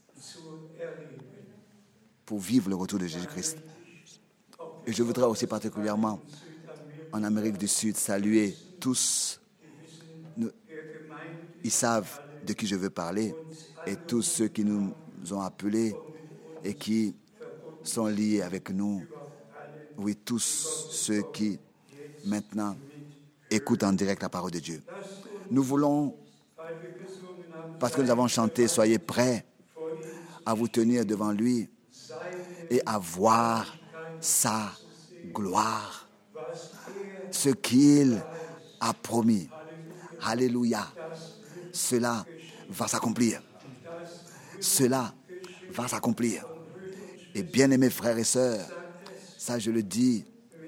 pour vivre le retour de Jésus-Christ. Et je voudrais aussi particulièrement en Amérique du Sud saluer tous. Nous, ils savent de qui je veux parler, et tous ceux qui nous ont appelés et qui sont liés avec nous. Oui, tous ceux qui maintenant écoutent en direct la parole de Dieu. Nous voulons, parce que nous avons chanté, soyez prêts à vous tenir devant lui et à voir sa gloire, ce qu'il a promis. Alléluia. Cela va s'accomplir. Cela va s'accomplir. Et bien-aimés frères et sœurs, ça je le dis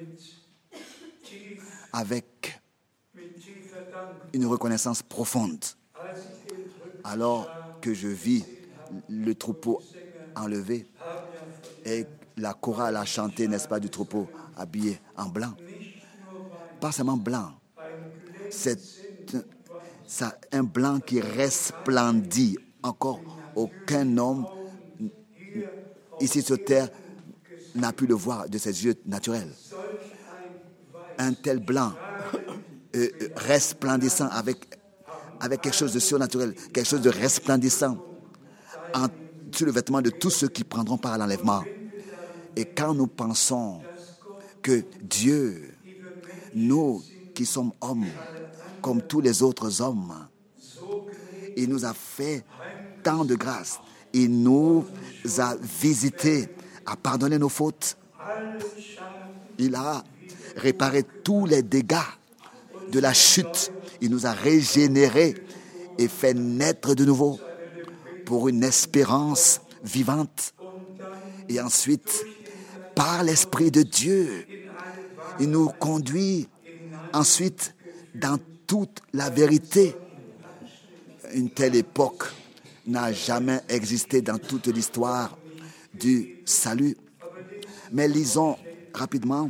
avec une reconnaissance profonde. Alors que je vis le troupeau enlevé et la chorale a chanté, n'est-ce pas, du troupeau habillé en blanc. Pas seulement blanc, c'est ça, un blanc qui resplendit. Encore aucun homme ici sur terre n'a pu le voir de ses yeux naturels. Un tel blanc euh, resplendissant avec, avec quelque chose de surnaturel, quelque chose de resplendissant en, sur le vêtement de tous ceux qui prendront part à l'enlèvement. Et quand nous pensons que Dieu, nous qui sommes hommes, comme tous les autres hommes, il nous a fait tant de grâce. Il nous a visités, a pardonné nos fautes. Il a réparé tous les dégâts de la chute. Il nous a régénérés et fait naître de nouveau pour une espérance vivante. Et ensuite, par l'Esprit de Dieu, il nous conduit ensuite dans toute la vérité. Une telle époque n'a jamais existé dans toute l'histoire du salut. Mais lisons rapidement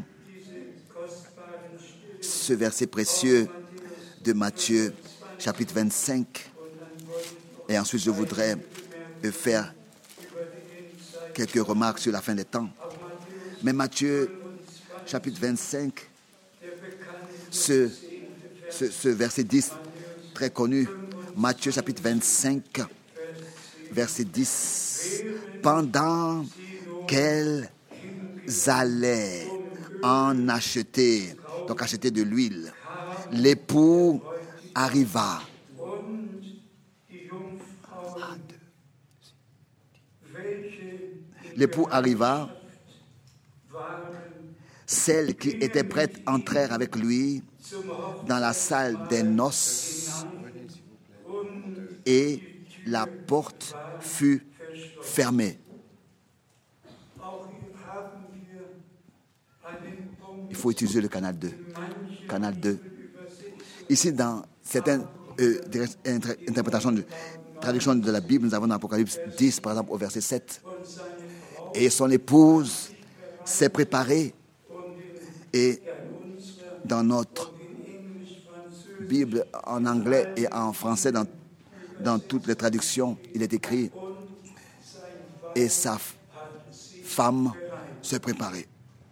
ce verset précieux de Matthieu, chapitre vingt-cinq. Et ensuite, je voudrais faire quelques remarques sur la fin des temps. Mais Matthieu, chapitre vingt-cinq, ce, ce, ce verset dix, très connu, Matthieu, chapitre vingt-cinq, verset dix. Pendant qu'elles allaient en acheter, donc acheter de l'huile, l'époux arriva. L'époux arriva. Celles qui étaient prêtes entrèrent avec lui dans la salle des noces et la porte fut fermée. Il faut utiliser le canal deux. Canal deux. Ici, dans certaines euh, interprétations, de, traductions de la Bible, nous avons dans l'Apocalypse dix, par exemple, au verset sept. Et son épouse s'est préparée. Et dans notre Bible, en anglais et en français, dans, dans toutes les traductions, il est écrit « Et sa femme s'est préparée ».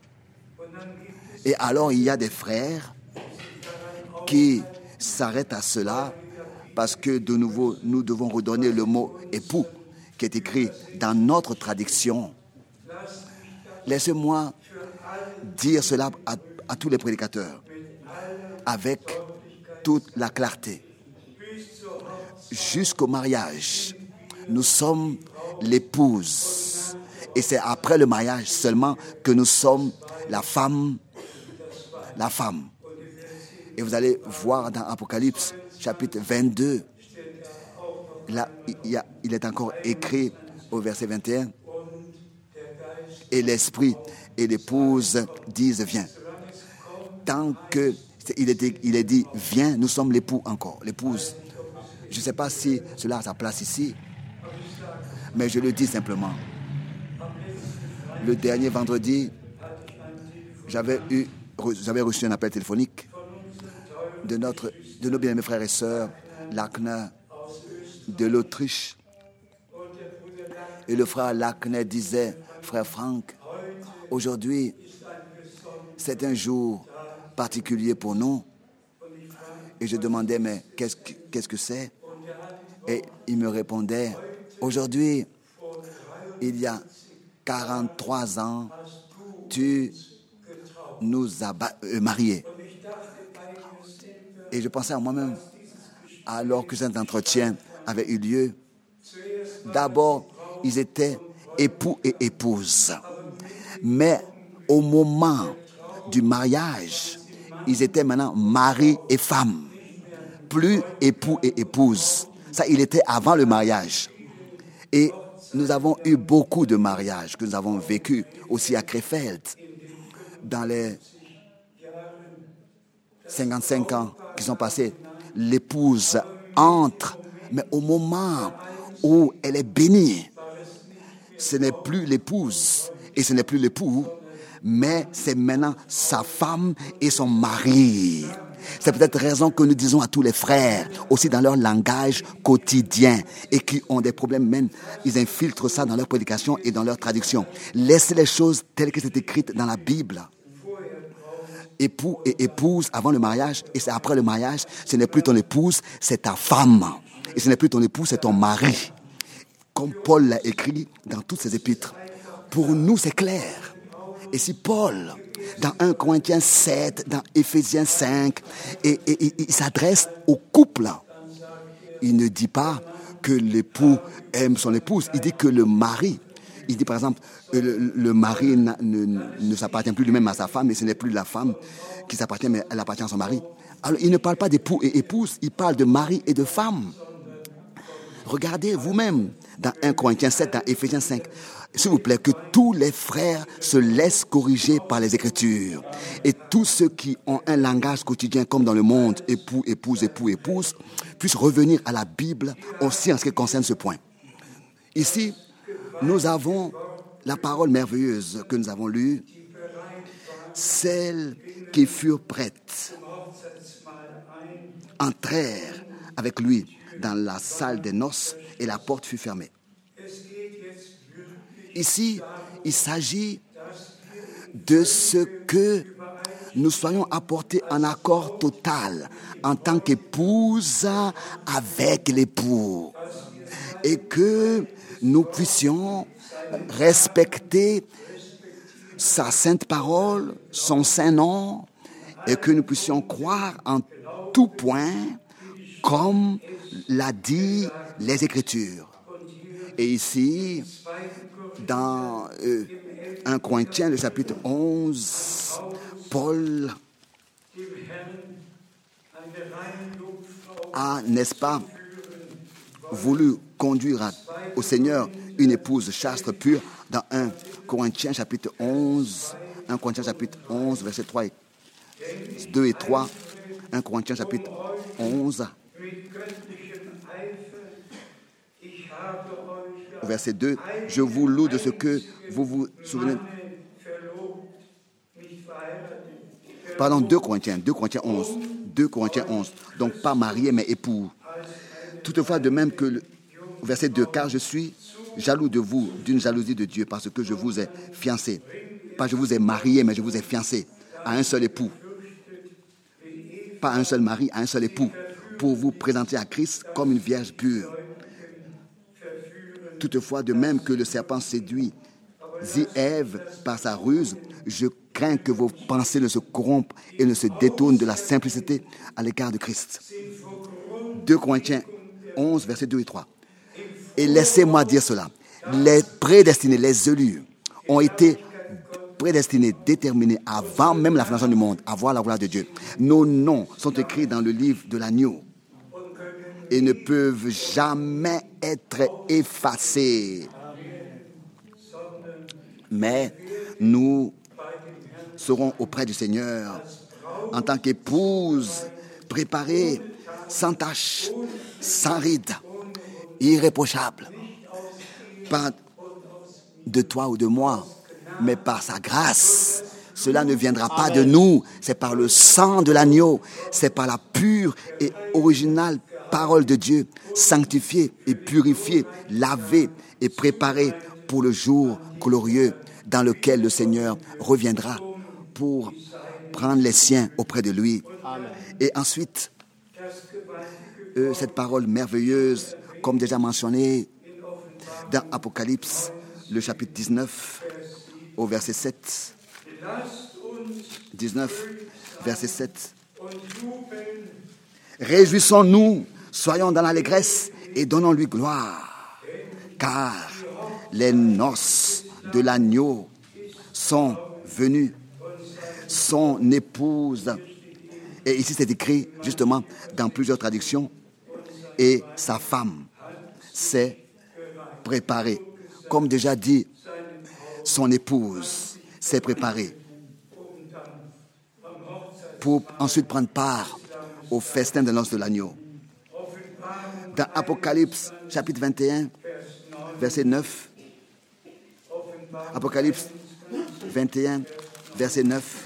Et alors, il y a des frères qui s'arrêtent à cela parce que, de nouveau, nous devons redonner le mot « époux » qui est écrit dans notre traduction. Laissez-moi dire cela à, à tous les prédicateurs avec toute la clarté. Jusqu'au mariage, nous sommes l'épouse. Et c'est après le mariage seulement que nous sommes la femme, la femme. Et vous allez voir dans Apocalypse, chapitre vingt-deux, là, il, y a, il est encore écrit au verset vingt et un, et l'esprit et l'épouse disent viens. Tant que il est, il est dit viens, nous sommes l'époux encore, l'épouse. Je ne sais pas si cela a sa place ici, mais je le dis simplement. Le dernier vendredi, j'avais eu, j'avais reçu un appel téléphonique de, notre, de nos bien-aimés frères et sœurs, Lackner, de l'Autriche. Et le frère Lackner disait, frère Franck, aujourd'hui, c'est un jour particulier pour nous. Et je demandais, mais qu'est-ce que, qu'est-ce que c'est? Et il me répondait, aujourd'hui, il y a quarante-trois ans, tu nous as mariés. Et je pensais à moi-même, alors que cet entretien avait eu lieu, d'abord, ils étaient époux et épouses. Mais au moment du mariage, ils étaient maintenant mari et femme. Plus époux et épouse. Ça, il était avant le mariage. Et nous avons eu beaucoup de mariages que nous avons vécu aussi à Krefeld. Dans les cinquante-cinq ans qui sont passés, l'épouse entre, mais au moment où elle est bénie, ce n'est plus l'épouse et ce n'est plus l'époux, mais c'est maintenant sa femme et son mari. C'est peut-être raison que nous disons à tous les frères, aussi dans leur langage quotidien, et qui ont des problèmes même, ils infiltrent ça dans leur prédication et dans leur traduction. Laissez les choses telles que c'est écrit dans la Bible. Époux et épouse avant le mariage, et c'est après le mariage, ce n'est plus ton épouse, c'est ta femme. Et ce n'est plus ton époux, c'est ton mari. Comme Paul l'a écrit dans toutes ses épîtres. Pour nous, c'est clair. Et si Paul, dans un Corinthiens sept, dans Éphésiens cinq, et, et, et, il s'adresse au couple, il ne dit pas que l'époux aime son épouse, il dit que le mari, il dit par exemple, le, le mari ne, ne, ne s'appartient plus lui-même à sa femme, et ce n'est plus la femme qui s'appartient, mais elle appartient à son mari. Alors il ne parle pas d'époux et épouse, il parle de mari et de femme. Regardez vous-même dans un Corinthiens sept, dans Éphésiens cinq. S'il vous plaît, que tous les frères se laissent corriger par les Écritures. Et tous ceux qui ont un langage quotidien comme dans le monde, époux, épouse, époux, épouse, puissent revenir à la Bible aussi en ce qui concerne ce point. Ici, nous avons la parole merveilleuse que nous avons lue, celles qui furent prêtes entrèrent avec lui dans la salle des noces et la porte fut fermée. Ici, il s'agit de ce que nous soyons apportés en accord total en tant qu'épouse avec l'époux et que nous puissions respecter sa sainte parole, son saint nom, et que nous puissions croire en tout point comme l'a dit les Écritures. Et ici, dans euh, un Corinthiens, le chapitre onze, Paul a, n'est-ce pas, voulu conduire à, au Seigneur une épouse chaste pure dans un Corinthiens chapitre onze, un Corinthiens chapitre onze, versets trois et deux et trois, un Corinthiens chapitre onze, au verset deux, je vous loue de ce que vous vous souvenez. Pardon, deux Corinthiens, deux Corinthiens onze, deux Corinthiens onze, donc pas marié mais époux. Toutefois, de même que le verset deux, car je suis jaloux de vous d'une jalousie de Dieu parce que je vous ai fiancé. Pas je vous ai marié, mais je vous ai fiancé à un seul époux. Pas à un seul mari, à un seul époux, pour vous présenter à Christ comme une vierge pure. Toutefois, de même que le serpent séduit Ève par sa ruse, je crains que vos pensées ne se corrompent et ne se détournent de la simplicité à l'égard de Christ. deux Corinthiens onze, versets deux et trois. Et laissez-moi dire cela. Les prédestinés, les élus, ont été prédestinés, déterminés avant même la fondation du monde, à voir la gloire de Dieu. Nos noms sont écrits dans le livre de l'agneau et ne peuvent jamais être effacés. Mais nous serons auprès du Seigneur en tant qu'épouse préparée, sans tache, sans ride, irréprochable, pas de toi ou de moi, mais par sa grâce. Cela ne viendra pas de nous, c'est par le sang de l'agneau, c'est par la pure et originale parole de Dieu, sanctifiée et purifiée, lavée et préparée pour le jour glorieux dans lequel le Seigneur reviendra pour prendre les siens auprès de lui. Amen. Et ensuite, euh, cette parole merveilleuse, comme déjà mentionné dans Apocalypse, le chapitre dix-neuf, au verset sept. dix-neuf, verset sept. Réjouissons-nous, soyons dans l'allégresse et donnons-lui gloire, car les noces de l'agneau sont venues, son épouse. Et ici c'est écrit justement dans plusieurs traductions, et sa femme s'est préparée. Comme déjà dit, son épouse s'est préparée pour ensuite prendre part au festin de l'os de l'agneau. Dans Apocalypse, chapitre vingt et un, verset neuf. Apocalypse vingt et un, verset neuf.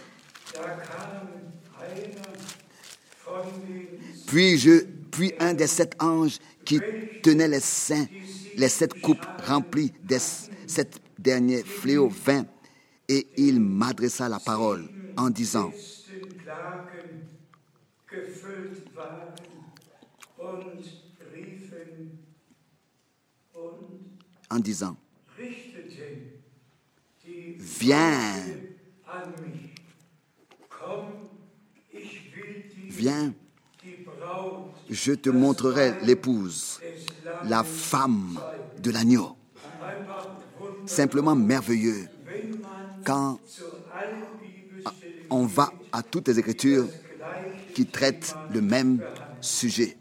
Puis, je, puis un des sept anges qui tenait les saints, les sept coupes remplies des sept derniers fléaux vint, et il m'adressa la parole en disant, en disant, viens, viens, je te montrerai l'épouse, la femme de l'agneau. Simplement merveilleux quand on va à toutes les Écritures qui traitent le même sujet.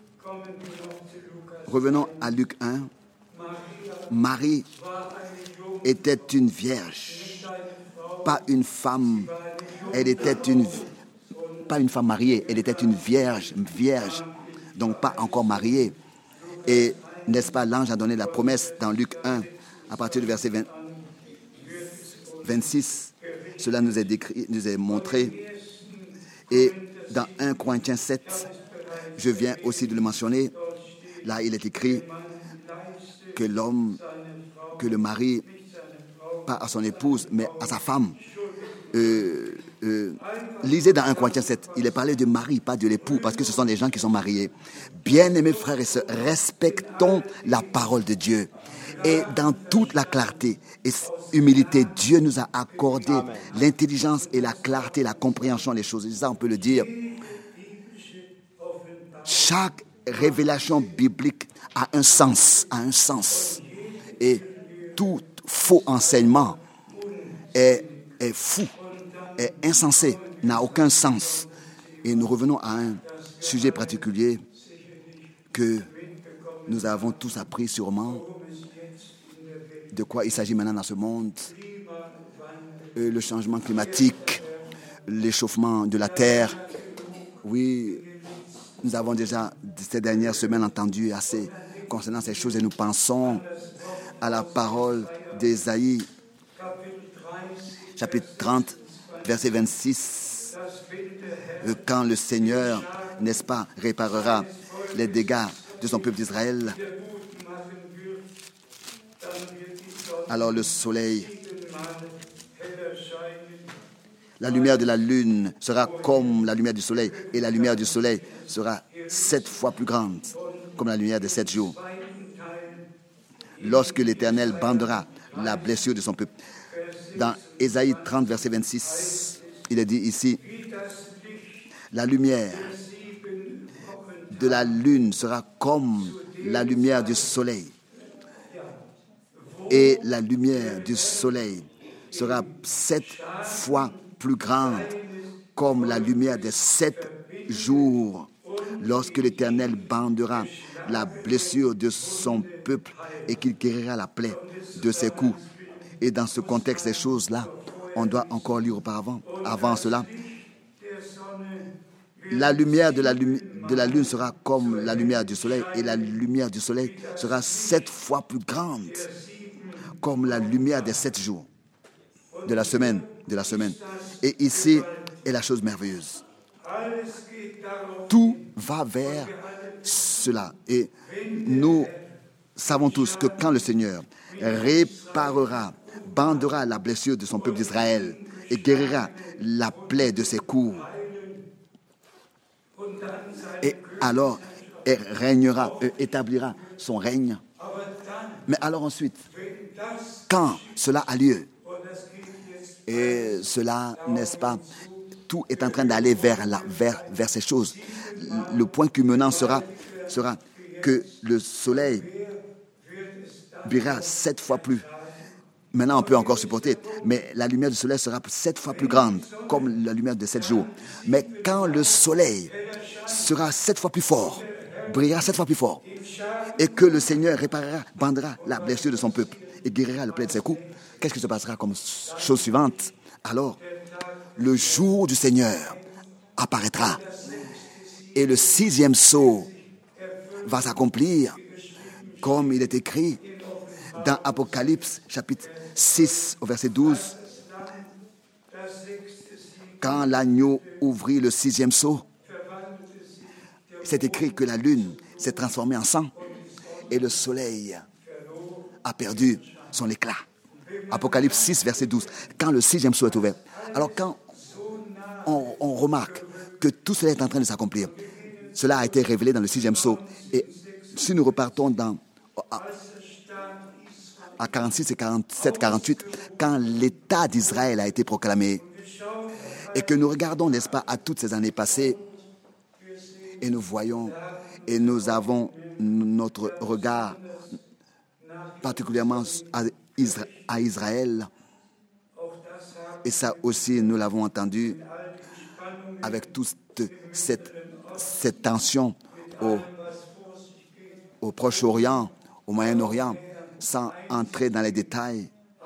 Revenons à Luc un. Marie était une vierge, pas une femme. Elle était une, pas une femme mariée, elle était une vierge, une vierge, donc pas encore mariée. Et n'est-ce pas, l'ange a donné la promesse dans Luc un, à partir du verset vingt, vingt-six. Cela nous est décrit, nous est montré. Et dans un Corinthiens sept, je viens aussi de le mentionner. Là, il est écrit que l'homme, que le mari, pas à son épouse, mais à sa femme. Euh, euh, lisez dans un Corinthiens sept, il est parlé de mari, pas de l'époux, parce que ce sont des gens qui sont mariés. Bien-aimés frères et sœurs, respectons la parole de Dieu. Et dans toute la clarté et humilité, Dieu nous a accordé Amen. L'intelligence et la clarté, la compréhension des choses. Et ça, on peut le dire. Chaque révélation biblique a un sens, a un sens. Et tout faux enseignement est, est fou, est insensé, n'a aucun sens. Et nous revenons à un sujet particulier que nous avons tous appris sûrement. De quoi il s'agit maintenant dans ce monde? Euh, le changement climatique, l'échauffement de la terre. Oui, nous avons déjà ces dernières semaines entendu assez concernant ces choses et nous pensons à la parole d'Ésaïe, chapitre trente, verset vingt-six. Euh, quand le Seigneur, n'est-ce pas, réparera les dégâts de son peuple d'Israël, alors le soleil, la lumière de la lune sera comme la lumière du soleil, et la lumière du soleil sera sept fois plus grande, comme la lumière de sept jours. Lorsque l'Éternel bandera la blessure de son peuple. Dans Ésaïe trente, verset vingt-six, il est dit ici, la lumière de la lune sera comme la lumière du soleil. Et la lumière du soleil sera sept fois plus grande comme la lumière des sept jours, lorsque l'Éternel bandera la blessure de son peuple et qu'il guérira la plaie de ses coups. Et dans ce contexte des choses-là, on doit encore lire auparavant, avant cela, la lumière de la, lumi- de la lune sera comme la lumière du soleil, et la lumière du soleil sera sept fois plus grande comme la lumière des sept jours de la semaine, de la semaine. Et ici est la chose merveilleuse. Tout va vers cela. Et nous savons tous que quand le Seigneur réparera, bandera la blessure de son peuple d'Israël et guérira la plaie de ses coups, et alors elle régnera, elle établira son règne. Mais alors ensuite, quand cela a lieu, et cela, n'est-ce pas, tout est en train d'aller vers, la, vers, vers ces choses. Le point culminant sera, sera que le soleil brillera sept fois plus. Maintenant, on peut encore supporter, mais la lumière du soleil sera sept fois plus grande, comme la lumière de sept jours. Mais quand le soleil sera sept fois plus fort, brillera sept fois plus fort, et que le Seigneur réparera, bandera la blessure de son peuple et guérira le plaie de ses coups, qu'est-ce qui se passera comme chose suivante? Alors, le jour du Seigneur apparaîtra et le sixième sceau va s'accomplir comme il est écrit dans Apocalypse chapitre six au verset douze. Quand l'agneau ouvrit le sixième sceau, c'est écrit que la lune s'est transformée en sang et le soleil a perdu son éclat. Apocalypse six, verset douze. Quand le sixième sceau est ouvert. Alors quand on, on remarque que tout cela est en train de s'accomplir, cela a été révélé dans le sixième sceau. Et si nous repartons dans, à, à quarante-six et quarante-sept, quarante-huit, quand l'État d'Israël a été proclamé, et que nous regardons, n'est-ce pas, à toutes ces années passées, et nous voyons, et nous avons notre regard particulièrement à Isra- à Israël, et ça aussi nous l'avons entendu avec toute cette, cette tension au, au Proche-Orient, au Moyen-Orient, sans entrer dans les détails.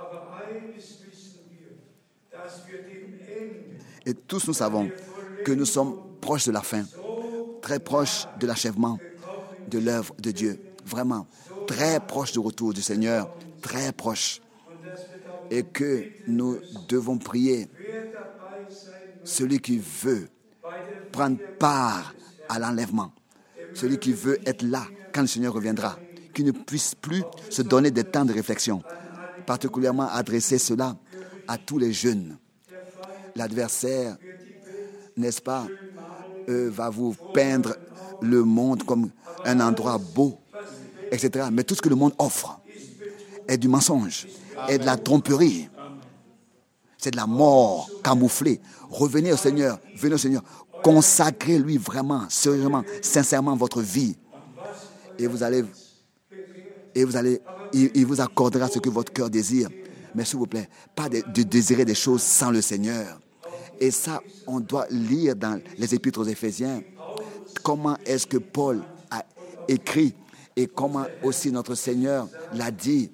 Et tous nous savons que nous sommes proches de la fin, très proches de l'achèvement de l'œuvre de Dieu, vraiment très proches du retour du Seigneur, très proches, et que nous devons prier celui qui veut prendre part à l'enlèvement, celui qui veut être là quand le Seigneur reviendra, qui ne puisse plus se donner des temps de réflexion, particulièrement adresser cela à tous les jeunes. L'adversaire, n'est-ce pas, euh, va vous peindre le monde comme un endroit beau, et cetera. Mais tout ce que le monde offre est du mensonge, est de la tromperie. C'est de la mort camouflée. Revenez au Seigneur, venez au Seigneur. Consacrez-lui vraiment, sérieusement, sincèrement votre vie. Et vous allez, et vous allez, il, il vous accordera ce que votre cœur désire. Mais s'il vous plaît, pas de, de désirer des choses sans le Seigneur. Et ça, on doit lire dans les Épîtres aux Éphésiens comment est-ce que Paul a écrit et comment aussi notre Seigneur l'a dit,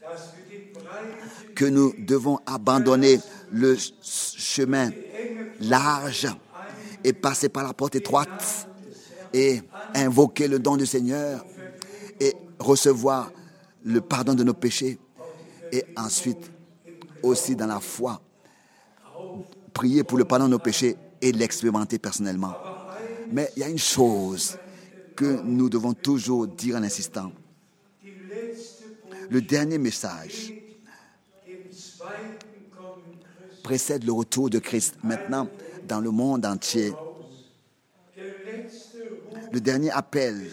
que nous devons abandonner le chemin large et passer par la porte étroite et invoquer le don du Seigneur et recevoir le pardon de nos péchés et ensuite aussi dans la foi prier pour le pardon de nos péchés et l'expérimenter personnellement. Mais il y a une chose que nous devons toujours dire en insistant. Le dernier message précède le retour de Christ. Maintenant, dans le monde entier, le dernier appel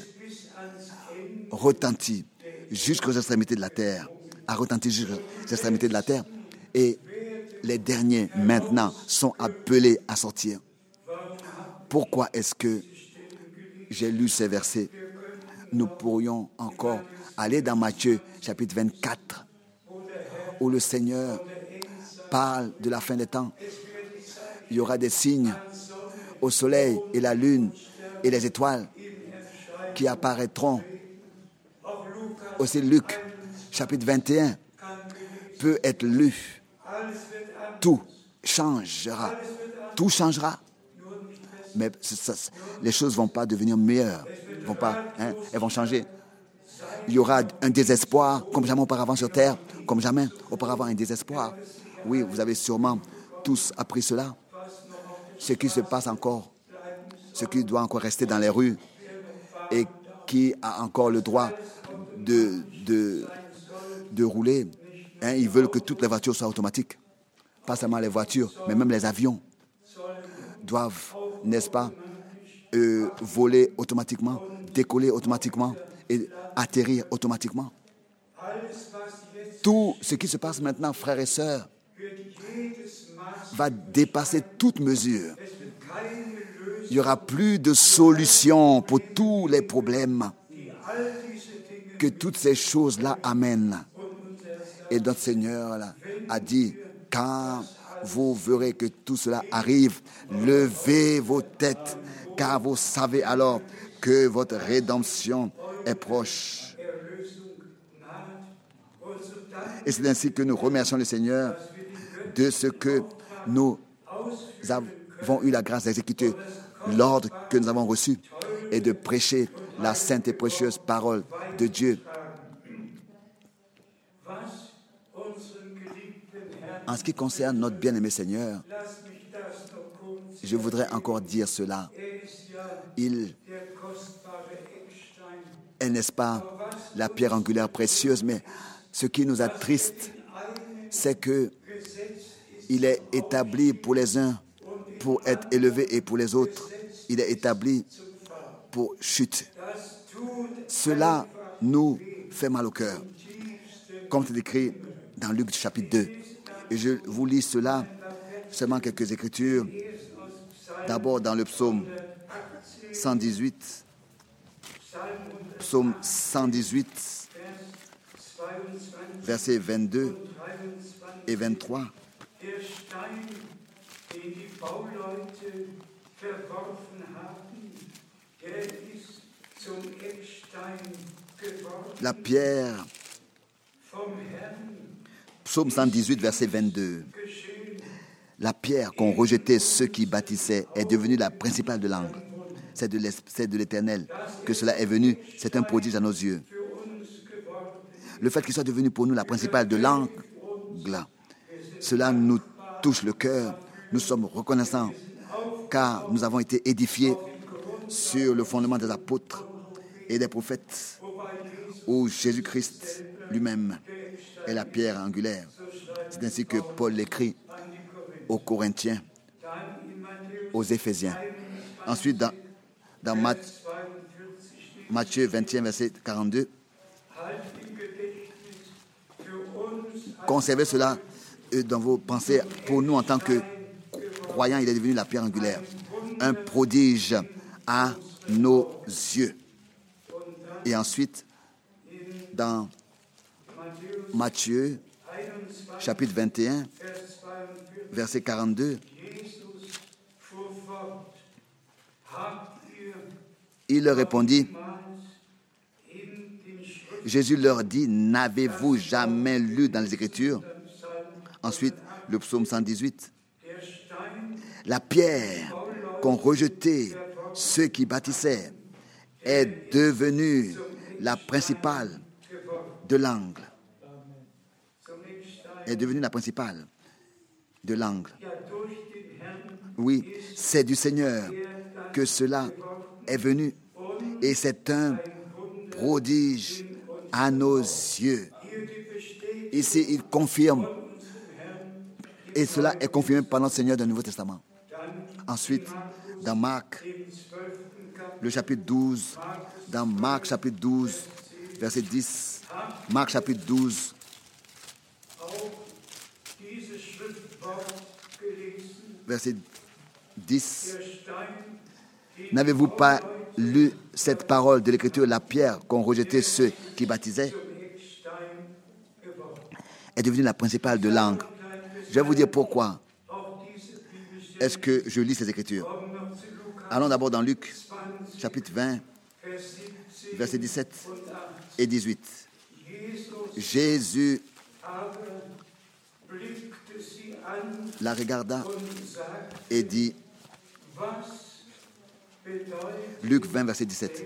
retentit jusqu'aux extrémités de la terre, a retenti jusqu'aux extrémités de la terre, et les derniers maintenant sont appelés à sortir. Pourquoi est-ce que j'ai lu ces versets? Nous pourrions encore aller dans Matthieu chapitre vingt-quatre, où le Seigneur parle de la fin des temps. Il y aura des signes au soleil et la lune et les étoiles qui apparaîtront. Aussi Luc chapitre vingt et un peut être lu. Tout changera. Tout changera. Mais ça, les choses ne vont pas devenir meilleures. Vont pas, hein, elles vont changer. Il y aura un désespoir comme jamais auparavant sur terre, comme jamais auparavant un désespoir. Oui, vous avez sûrement tous appris cela. Ce qui se passe encore, ce qui doit encore rester dans les rues et qui a encore le droit de, de, de rouler. Hein, ils veulent que toutes les voitures soient automatiques. Pas seulement les voitures, mais même les avions doivent, n'est-ce pas, euh, voler automatiquement, décoller automatiquement et atterrir automatiquement. Tout ce qui se passe maintenant, frères et sœurs, va dépasser toute mesure. Il n'y aura plus de solution pour tous les problèmes que toutes ces choses-là amènent. Et notre Seigneur là, a dit, quand vous verrez que tout cela arrive, levez vos têtes, car vous savez alors que votre rédemption est proche. Et c'est ainsi que nous remercions le Seigneur de ce que nous avons eu la grâce d'exécuter l'ordre que nous avons reçu et de prêcher la sainte et précieuse parole de Dieu. En ce qui concerne notre bien-aimé Seigneur, je voudrais encore dire cela. Il est, n'est-ce pas, la pierre angulaire précieuse, mais ce qui nous attriste, c'est que il est établi pour les uns pour être élevé et pour les autres, il est établi pour chute. Cela nous fait mal au cœur, comme c'est écrit dans Luc chapitre deux. Et je vous lis cela, seulement quelques écritures. D'abord dans le psaume cent dix-huit, psaume cent dix-huit, versets vingt-deux et vingt-trois. La pierre, psaume cent dix-huit, verset vingt-deux. La pierre qu'ont rejetée ceux qui bâtissaient est devenue la principale de l'angle. C'est de, c'est de l'Éternel que cela est venu. C'est un prodige à nos yeux. Le fait qu'il soit devenu pour nous la principale de l'angle, cela nous touche le cœur. Nous sommes reconnaissants car nous avons été édifiés sur le fondement des apôtres et des prophètes, où Jésus-Christ lui-même est la pierre angulaire. C'est ainsi que Paul l'écrit aux Corinthiens, aux Éphésiens. Ensuite, dans, dans Matthieu vingt et un, verset quarante-deux, conservez cela dans vos pensées. Pour nous, en tant que croyants, il est devenu la pierre angulaire, un prodige à nos yeux. Et ensuite, dans Matthieu, chapitre vingt et un, verset quarante-deux, il leur répondit, Jésus leur dit, n'avez-vous jamais lu dans les Écritures? Ensuite, le psaume cent dix-huit, la pierre qu'ont rejetée ceux qui bâtissaient est devenue la principale de l'angle. Est devenue la principale de l'angle. Oui, c'est du Seigneur que cela est venu et c'est un prodige à nos yeux. Ici, il confirme et cela est confirmé par notre Seigneur dans le Nouveau Testament. Ensuite, dans Marc, le chapitre douze, dans Marc chapitre douze, verset dix, Marc chapitre douze, verset dix. N'avez-vous pas lu cette parole de l'Écriture? La pierre qu'ont rejeté ceux qui baptisaient est devenue la principale de l'angle. Je vais vous dire pourquoi est-ce que je lis ces Écritures. Allons d'abord dans Luc, chapitre vingt, versets dix-sept et dix-huit. Jésus la regarda et dit, Luc vingt, verset dix-sept.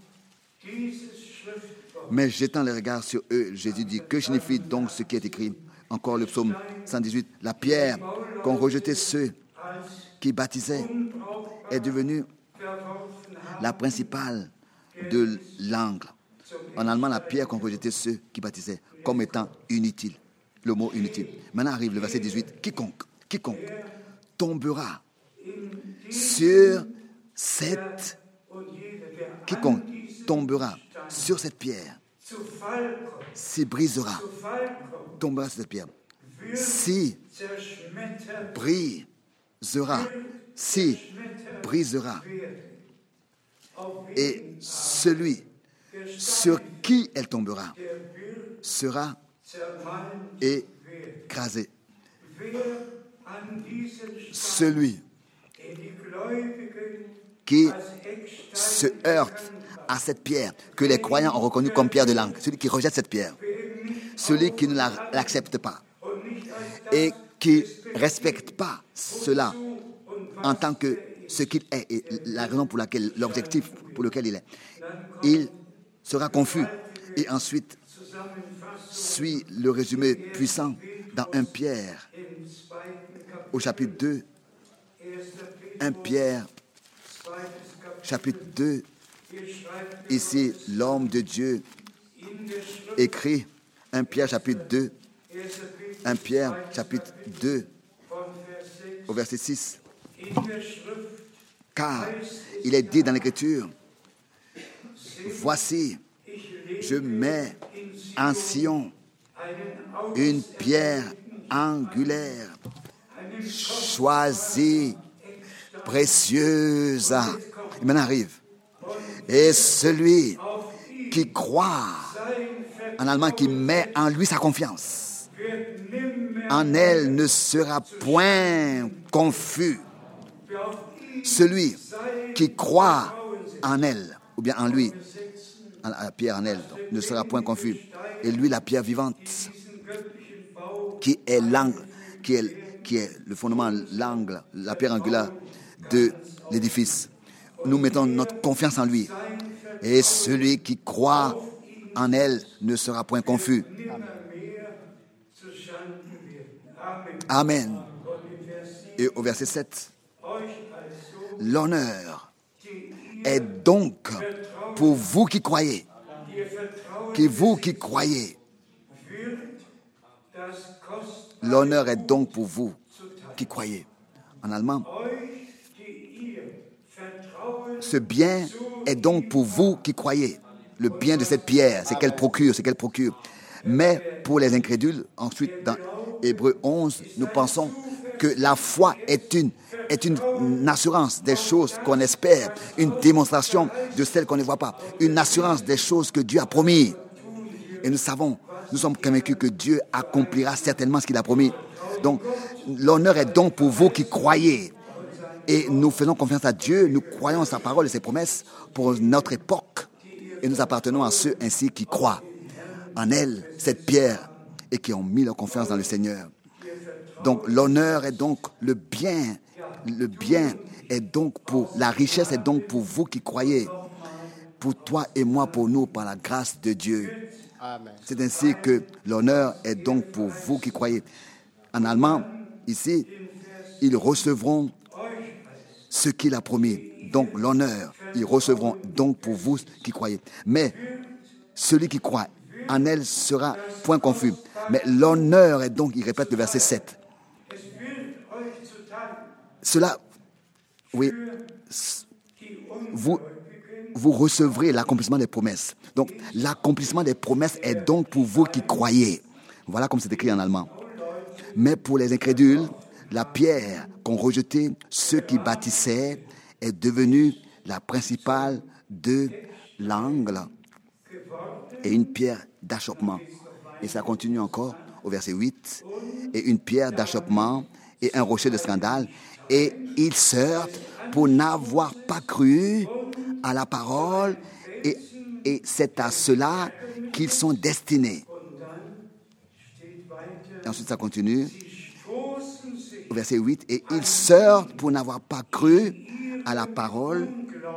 Mais jetant les regards sur eux, Jésus dit, que signifie donc ce qui est écrit? Encore le psaume cent dix-huit. La pierre qu'ont rejeté ceux qui baptisaient est devenue la principale de l'angle. En allemand, la pierre qu'ont rejeté ceux qui baptisaient comme étant inutile. Le mot inutile. Maintenant arrive le verset dix-huit. Quiconque, quiconque tombera sur cette, quiconque tombera sur cette pierre, s'y brisera, tombera sur cette pierre, s'y brisera, s'y brisera. Et celui sur qui elle tombera sera écrasé. Celui qui se heurte à cette pierre que les croyants ont reconnue comme pierre de langue, celui qui rejette cette pierre, celui qui ne la, l'accepte pas et qui ne respecte pas cela en tant que ce qu'il est et la raison pour laquelle, l'objectif pour lequel il est, il sera confus. Et ensuite suit le résumé puissant dans un Pierre au chapitre deux. un Pierre chapitre deux. Ici, l'homme de Dieu écrit un Pierre chapitre deux. un Pierre chapitre deux au verset six. Car il est dit dans l'Écriture, voici, je mets en Sion une pierre angulaire, choisie, précieuse. Il m'en arrive. Et celui qui croit, en allemand, qui met en lui sa confiance, en elle ne sera point confus. Celui qui croit en elle, ou bien en lui, en la pierre en elle, donc, ne sera point confus. Et lui, la pierre vivante, qui est l'angle, qui est, qui est le fondement, l'angle, la pierre angulaire de l'édifice. Nous mettons notre confiance en lui. Et celui qui croit en elle ne sera point confus. Amen. Et au verset sept, l'honneur est donc pour vous qui croyez, qui vous qui croyez. L'honneur est donc pour vous qui croyez. En allemand, ce bien est donc pour vous qui croyez. Le bien de cette pierre, c'est qu'elle procure, c'est qu'elle procure. Mais pour les incrédules, ensuite dans Hébreux onze, nous pensons que la foi est une, est une assurance des choses qu'on espère, une démonstration de celles qu'on ne voit pas, une assurance des choses que Dieu a promis. Et nous savons, nous sommes convaincus que Dieu accomplira certainement ce qu'il a promis. Donc, l'honneur est donc pour vous qui croyez. Et nous faisons confiance à Dieu, nous croyons en sa parole et ses promesses pour notre époque. Et nous appartenons à ceux ainsi qui croient en elle, cette pierre, et qui ont mis leur confiance dans le Seigneur. Donc l'honneur est donc le bien, le bien est donc pour, la richesse est donc pour vous qui croyez, pour toi et moi, pour nous, par la grâce de Dieu. Amen. C'est ainsi que l'honneur est donc pour vous qui croyez. En allemand, ici, ils recevront ce qu'il a promis. Donc l'honneur, ils recevront donc pour vous qui croyez. Mais celui qui croit en elle sera point confus. Mais l'honneur est donc, il répète le verset sept. Cela, oui, vous, vous recevrez l'accomplissement des promesses. Donc, l'accomplissement des promesses est donc pour vous qui croyez. Voilà comme c'est écrit en allemand. Mais pour les incrédules, La pierre qu'ont rejetée ceux qui bâtissaient est devenue la principale de l'angle et une pierre d'achoppement. Et ça continue encore au verset huit. Et une pierre d'achoppement et un rocher de scandale. Et ils sortent pour n'avoir pas cru à la parole. Et, et c'est à cela qu'ils sont destinés. Et ensuite ça continue au verset huit. Et ils sortent pour n'avoir pas cru à la parole.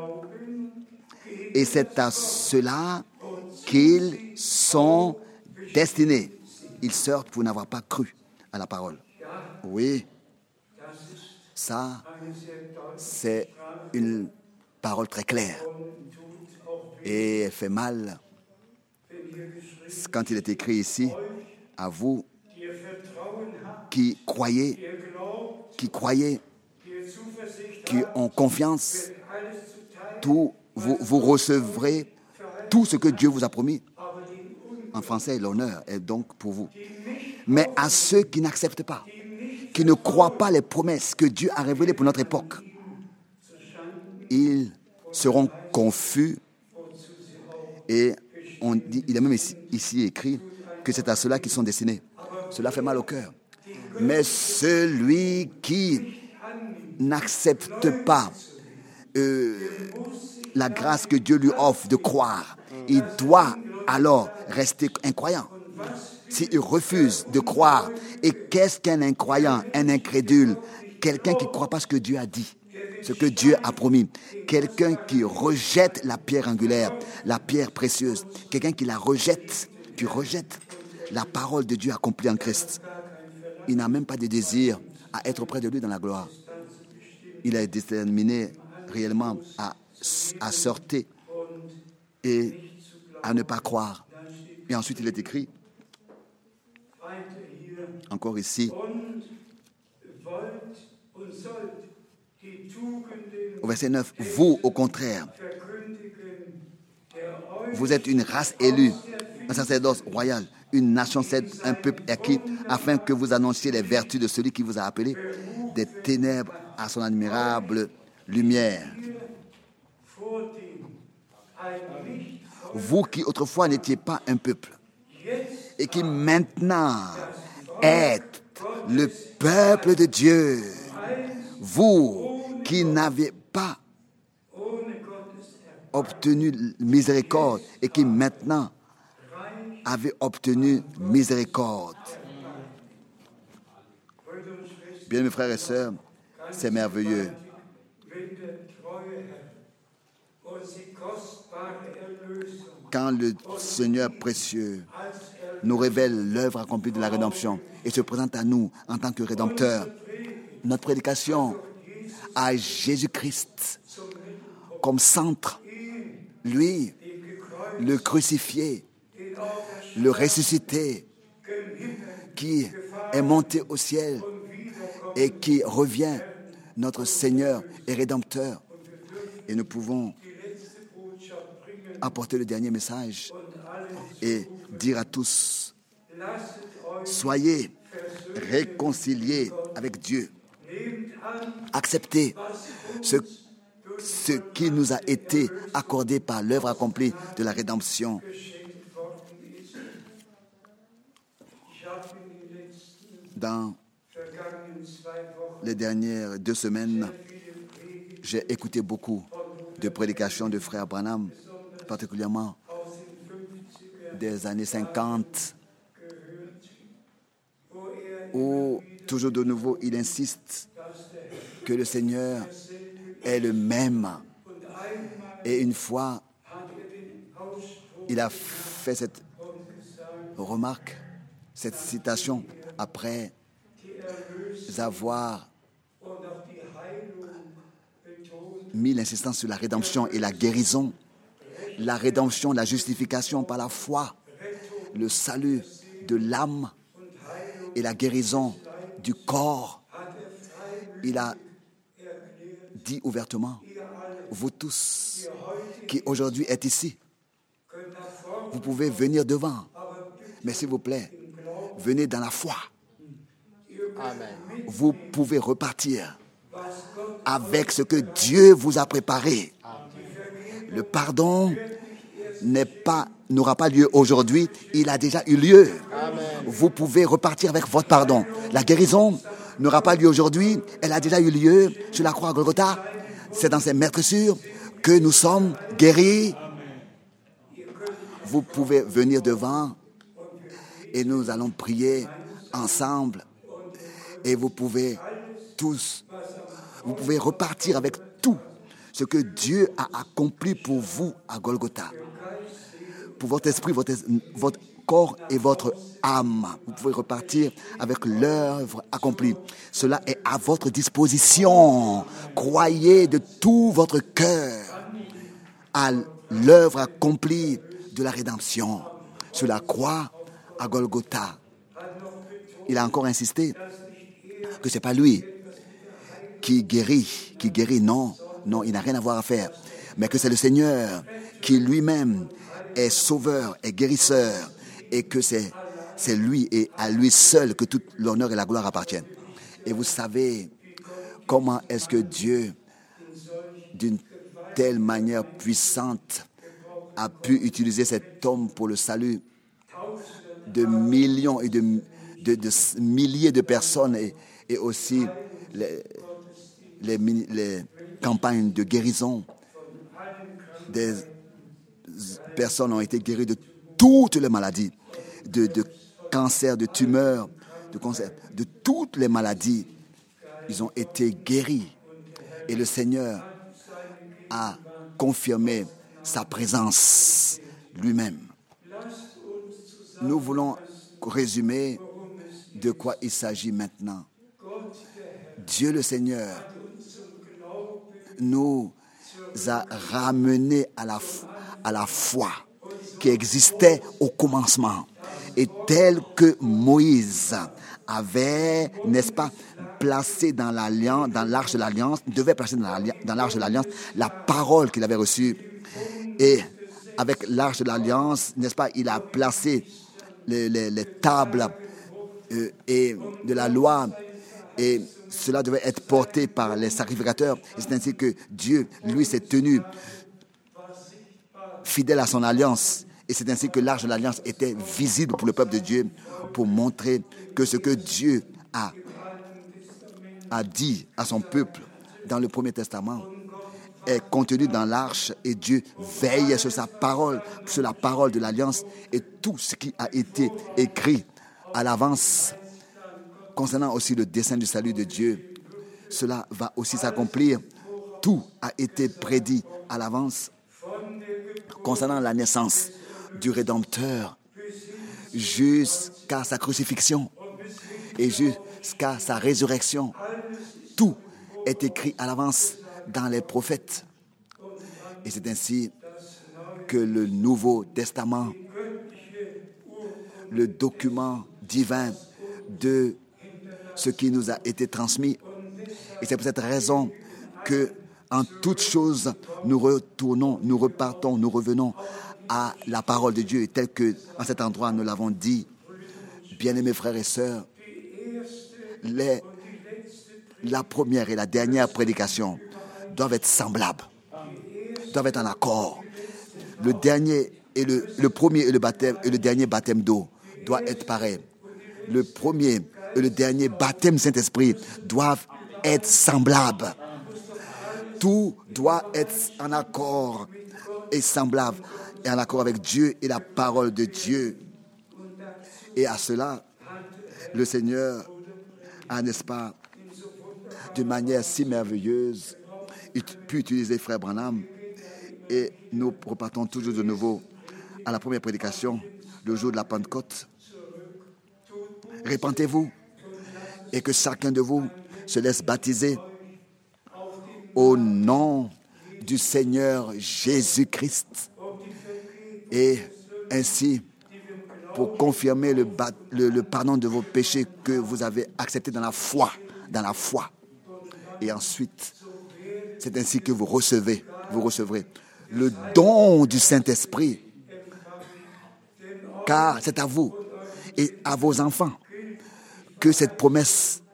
Et c'est à cela qu'ils sont destinés. Ils sortent pour n'avoir pas cru à la parole. Oui, ça, c'est une parole très claire. Et elle fait mal quand il est écrit ici, à vous qui croyez, qui croyez, qui ont confiance, tout, vous, vous recevrez tout ce que Dieu vous a promis. En français, l'honneur est donc pour vous. Mais à ceux qui n'acceptent pas, qui ne croient pas les promesses que Dieu a révélées pour notre époque, ils seront confus. Et on dit, il est même ici, ici écrit que c'est à ceux-là qui sont destinés. Cela fait mal au cœur. Mais celui qui n'accepte pas euh, la grâce que Dieu lui offre de croire, il doit alors rester incroyant. S'il refuse de croire, et qu'est-ce qu'un incroyant, un incrédule? Quelqu'un qui ne croit pas ce que Dieu a dit, ce que Dieu a promis. Quelqu'un qui rejette la pierre angulaire, la pierre précieuse. Quelqu'un qui la rejette, qui rejette la parole de Dieu accomplie en Christ. Il n'a même pas de désir à être auprès de lui dans la gloire. Il est déterminé réellement à, à sortir et à ne pas croire. Et ensuite, il est écrit, encore ici, au verset neuf, vous, au contraire, vous êtes une race élue, un sacerdoce royal, une nation sainte, un peuple acquis, afin que vous annonciez les vertus de celui qui vous a appelé des ténèbres à son admirable lumière. Vous qui autrefois n'étiez pas un peuple et qui maintenant êtes le peuple de Dieu, vous qui n'avez pas obtenu miséricorde et qui maintenant avez obtenu miséricorde. Bien, mes frères et sœurs, c'est merveilleux. Quand le Seigneur précieux nous révèle l'œuvre accomplie de la rédemption et se présente à nous en tant que rédempteur, notre prédication à Jésus-Christ comme centre, lui, le crucifié, le ressuscité, qui est monté au ciel et qui revient, notre Seigneur et Rédempteur. Et nous pouvons apporter le dernier message et dire à tous, soyez réconciliés avec Dieu. Acceptez ce, ce qui nous a été accordé par l'œuvre accomplie de la rédemption. Dans les dernières deux semaines, j'ai écouté beaucoup de prédications de frère Branham, particulièrement des années cinquante, où toujours de nouveau il insiste que le Seigneur est le même. Et une fois, il a fait cette remarque, cette citation, après avoir mis l'insistance sur la rédemption et la guérison. La rédemption, la justification par la foi, le salut de l'âme et la guérison du corps. Il a dit ouvertement, vous tous qui aujourd'hui êtes ici, vous pouvez venir devant, mais s'il vous plaît, venez dans la foi. Amen. vous pouvez repartir avec ce que Dieu vous a préparé. Le pardon n'est pas, n'aura pas lieu aujourd'hui, il a déjà eu lieu. Amen. Vous pouvez repartir avec votre pardon. La guérison n'aura pas lieu aujourd'hui, elle a déjà eu lieu sur la croix à Golgotha. C'est dans ces meurtrissures que nous sommes guéris. Vous pouvez venir devant et nous allons prier ensemble. Et vous pouvez tous, vous pouvez repartir avec tout ce que Dieu a accompli pour vous à Golgotha. Pour votre esprit, votre, votre corps et votre âme. Vous pouvez repartir avec l'œuvre accomplie. Cela est à votre disposition. Croyez de tout votre cœur à l'œuvre accomplie de la rédemption sur la croix à Golgotha. Il a encore insisté que ce n'est pas lui qui guérit, qui guérit, non, non, il n'a rien à voir à faire, mais que c'est le Seigneur qui lui-même est sauveur, est guérisseur, et que c'est, c'est lui et à lui seul que tout l'honneur et la gloire appartiennent. Et vous savez comment est-ce que Dieu, d'une telle manière puissante, a pu utiliser cet homme pour le salut de millions et de, de, de milliers de personnes et, et aussi les, les, les campagnes de guérison. Des personnes ont été guéries de toutes les maladies, de, de cancer, de tumeurs, de cancer, de toutes les maladies. Ils ont été guéris. Et le Seigneur a confirmé sa présence lui-même. Nous voulons résumer de quoi il s'agit maintenant. Dieu le Seigneur nous a ramenés à la, à la foi qui existait au commencement. Et tel que Moïse avait, n'est-ce pas, placé dans, l'alliance, dans l'arche de l'alliance, devait placer dans, dans l'arche de l'alliance la parole qu'il avait reçue. Et avec l'arche de l'alliance, n'est-ce pas, il a placé les, les, les tables euh, et de la loi, et cela devait être porté par les sacrificateurs. Et c'est ainsi que Dieu, lui, s'est tenu fidèle à son alliance. Et c'est ainsi que l'arche de l'alliance était visible pour le peuple de Dieu, pour montrer que ce que Dieu a, a dit à son peuple dans le Premier Testament est contenu dans l'arche, et Dieu veille sur sa parole, sur la parole de l'alliance, et tout ce qui a été écrit à l'avance concernant aussi le dessein du salut de Dieu, cela va aussi s'accomplir. Tout a été prédit à l'avance concernant la naissance du Rédempteur jusqu'à sa crucifixion et jusqu'à sa résurrection. Tout est écrit à l'avance dans les prophètes. Et c'est ainsi que le Nouveau Testament, le document divin de ce qui nous a été transmis. Et c'est pour cette raison que, en toutes choses, nous retournons, nous repartons, nous revenons à la parole de Dieu, telle que, en cet endroit, nous l'avons dit. Bien-aimés frères et sœurs, les, la première et la dernière prédication doivent être semblables, doivent être en accord. Le dernier et le, le premier et le baptême et le dernier baptême d'eau doivent être pareils. Le premier et le dernier baptême Saint-Esprit doivent être semblables. Tout doit être en accord et semblable et en accord avec Dieu et la parole de Dieu. Et à cela, le Seigneur a, n'est-ce pas, de manière si merveilleuse, pu utiliser Frère Branham. Et nous repartons toujours de nouveau à la première prédication, le jour de la Pentecôte. Répentez-vous et que chacun de vous se laisse baptiser au nom du Seigneur Jésus-Christ. Et ainsi, pour confirmer le, le, le pardon de vos péchés que vous avez accepté dans la foi, dans la foi. Et ensuite, c'est ainsi que vous recevez, vous recevrez le don du Saint-Esprit. Car c'est à vous et à vos enfants que cette promesse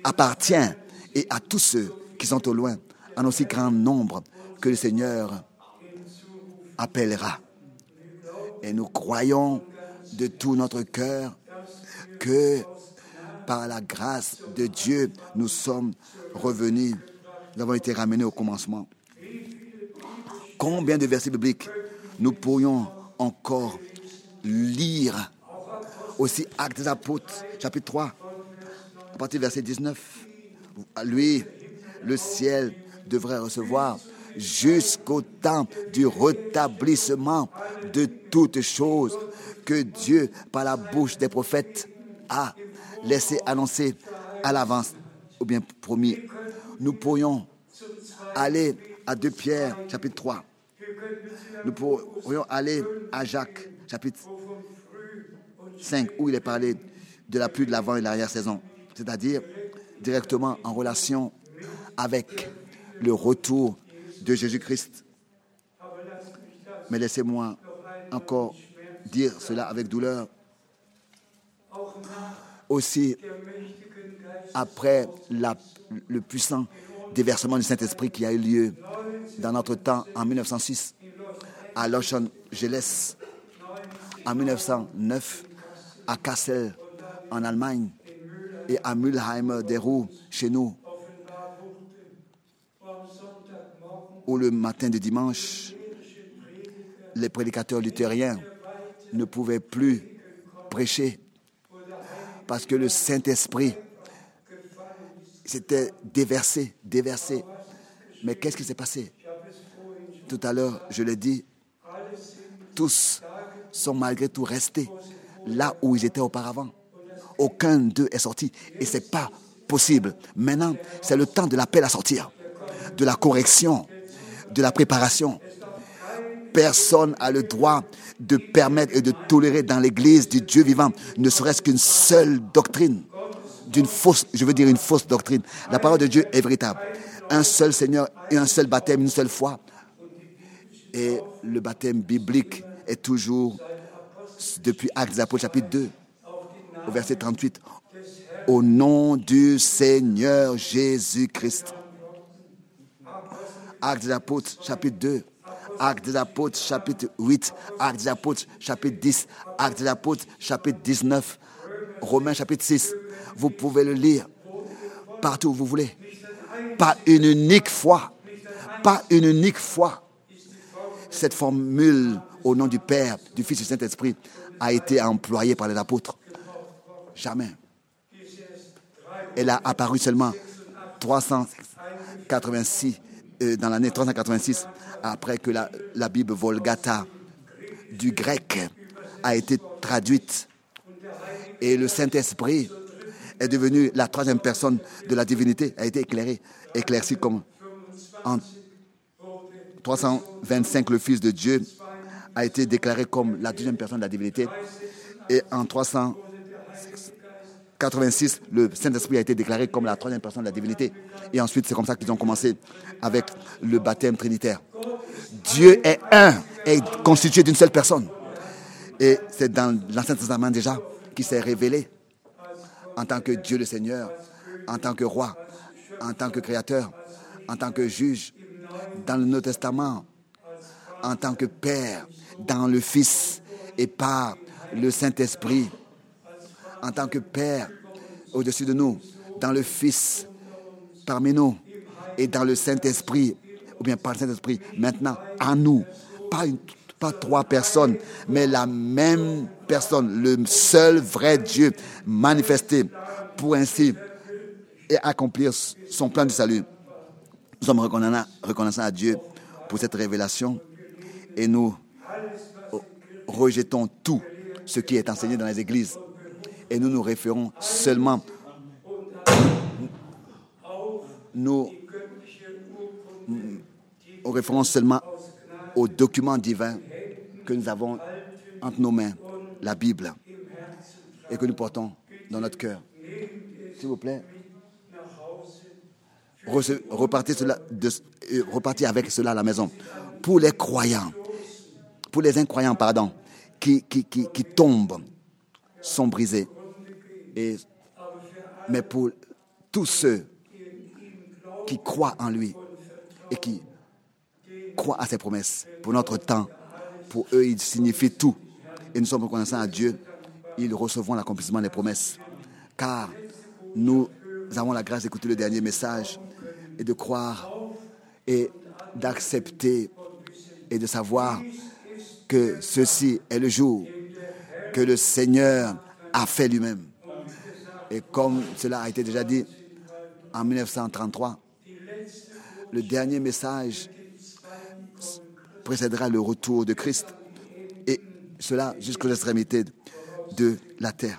appartient et à tous ceux qui sont au loin, en aussi grand nombre que le Seigneur appellera. Et nous croyons de tout notre cœur que par la grâce de Dieu, nous sommes revenus, nous avons été ramenés au commencement. Combien de versets bibliques nous pourrions encore lire? Aussi, Actes des Apôtres, chapitre trois, à partir du verset dix-neuf. Lui, le ciel devrait recevoir jusqu'au temps du rétablissement de toutes choses que Dieu, par la bouche des prophètes, a laissé annoncer à l'avance, ou bien promis. Nous pourrions aller à deux Pierre, chapitre trois. Nous pourrions aller à Jacques, chapitre cinq, où il est parlé de la pluie de l'avant et de l'arrière-saison, c'est-à-dire directement en relation avec le retour de Jésus-Christ. Mais laissez-moi encore dire cela avec douleur. Aussi, après la, le puissant déversement du Saint-Esprit qui a eu lieu dans notre temps en mille neuf cent six à Los Angeles, en mille neuf cent neuf à Kassel en Allemagne et à Mülheim des Ruhr chez nous, où le matin de dimanche, les prédicateurs luthériens ne pouvaient plus prêcher parce que le Saint-Esprit s'était déversé, déversé. Mais qu'est-ce qui s'est passé? Tout à l'heure, je l'ai dit, tous sont malgré tout restés là où ils étaient auparavant. Aucun d'eux est sorti et ce n'est pas possible. Maintenant, c'est le temps de l'appel à sortir, de la correction, de la préparation. Personne n'a le droit de permettre et de tolérer dans l'Église du Dieu vivant, ne serait-ce qu'une seule doctrine, d'une fausse, je veux dire une fausse doctrine. La parole de Dieu est véritable. Un seul Seigneur et un seul baptême, une seule foi. Et le baptême biblique est toujours, depuis Actes des Apôtres, chapitre deux, au verset trente-huit, au nom du Seigneur Jésus-Christ. Actes des Apôtres, chapitre deux. Actes des Apôtres, chapitre huit, Actes des Apôtres, chapitre dix, Actes des Apôtres, chapitre dix-neuf, Romains, chapitre six. Vous pouvez le lire partout où vous voulez. Pas une unique fois, pas une unique fois, cette formule au nom du Père, du Fils et du Saint-Esprit a été employée par les apôtres. Jamais. Elle a apparu seulement trois cent quatre-vingt-six, euh, dans l'année trois cent quatre-vingt-six, après que la, la Bible Vulgata du grec a été traduite. Et le Saint-Esprit est devenu la troisième personne de la divinité, a été éclairé, éclairci comme en trois cent vingt-cinq, le Fils de Dieu a été déclaré comme la deuxième personne de la divinité. Et en trois cent quatre-vingt-six, le Saint-Esprit a été déclaré comme la troisième personne de la divinité. Et ensuite, c'est comme ça qu'ils ont commencé avec le baptême trinitaire. Dieu est un, est constitué d'une seule personne. Et c'est dans l'Ancien Testament déjà qu'il s'est révélé en tant que Dieu le Seigneur, en tant que roi, en tant que créateur, en tant que juge, dans le Nouveau Testament, en tant que Père, dans le Fils et par le Saint-Esprit, en tant que Père au-dessus de nous, dans le Fils parmi nous et dans le Saint-Esprit, ou bien par le Saint-Esprit, maintenant en nous, pas, une, pas trois personnes, mais la même personne, le seul vrai Dieu manifesté pour ainsi et accomplir son plan de salut. Nous sommes reconnaissants à Dieu pour cette révélation et nous rejetons tout ce qui est enseigné dans les églises et nous nous référons seulement nous nous référons seulement aux documents divins que nous avons entre nos mains, la Bible, et que nous portons dans notre cœur. S'il vous plaît, repartez, cela de, repartez avec cela à la maison. Pour les croyants, pour les incroyants, pardon, qui, qui, qui, qui tombent, sont brisés. Et, mais pour tous ceux qui croient en lui et qui croient à ses promesses. Pour notre temps, pour eux, il signifie tout. Et nous sommes reconnaissants à Dieu. Ils recevront l'accomplissement des promesses. Car nous avons la grâce d'écouter le dernier message et de croire et d'accepter et de savoir que ceci est le jour que le Seigneur a fait lui-même. Et comme cela a été déjà dit en mille neuf cent trente-trois, le dernier message précédera le retour de Christ, et cela jusqu'aux extrémités de la terre.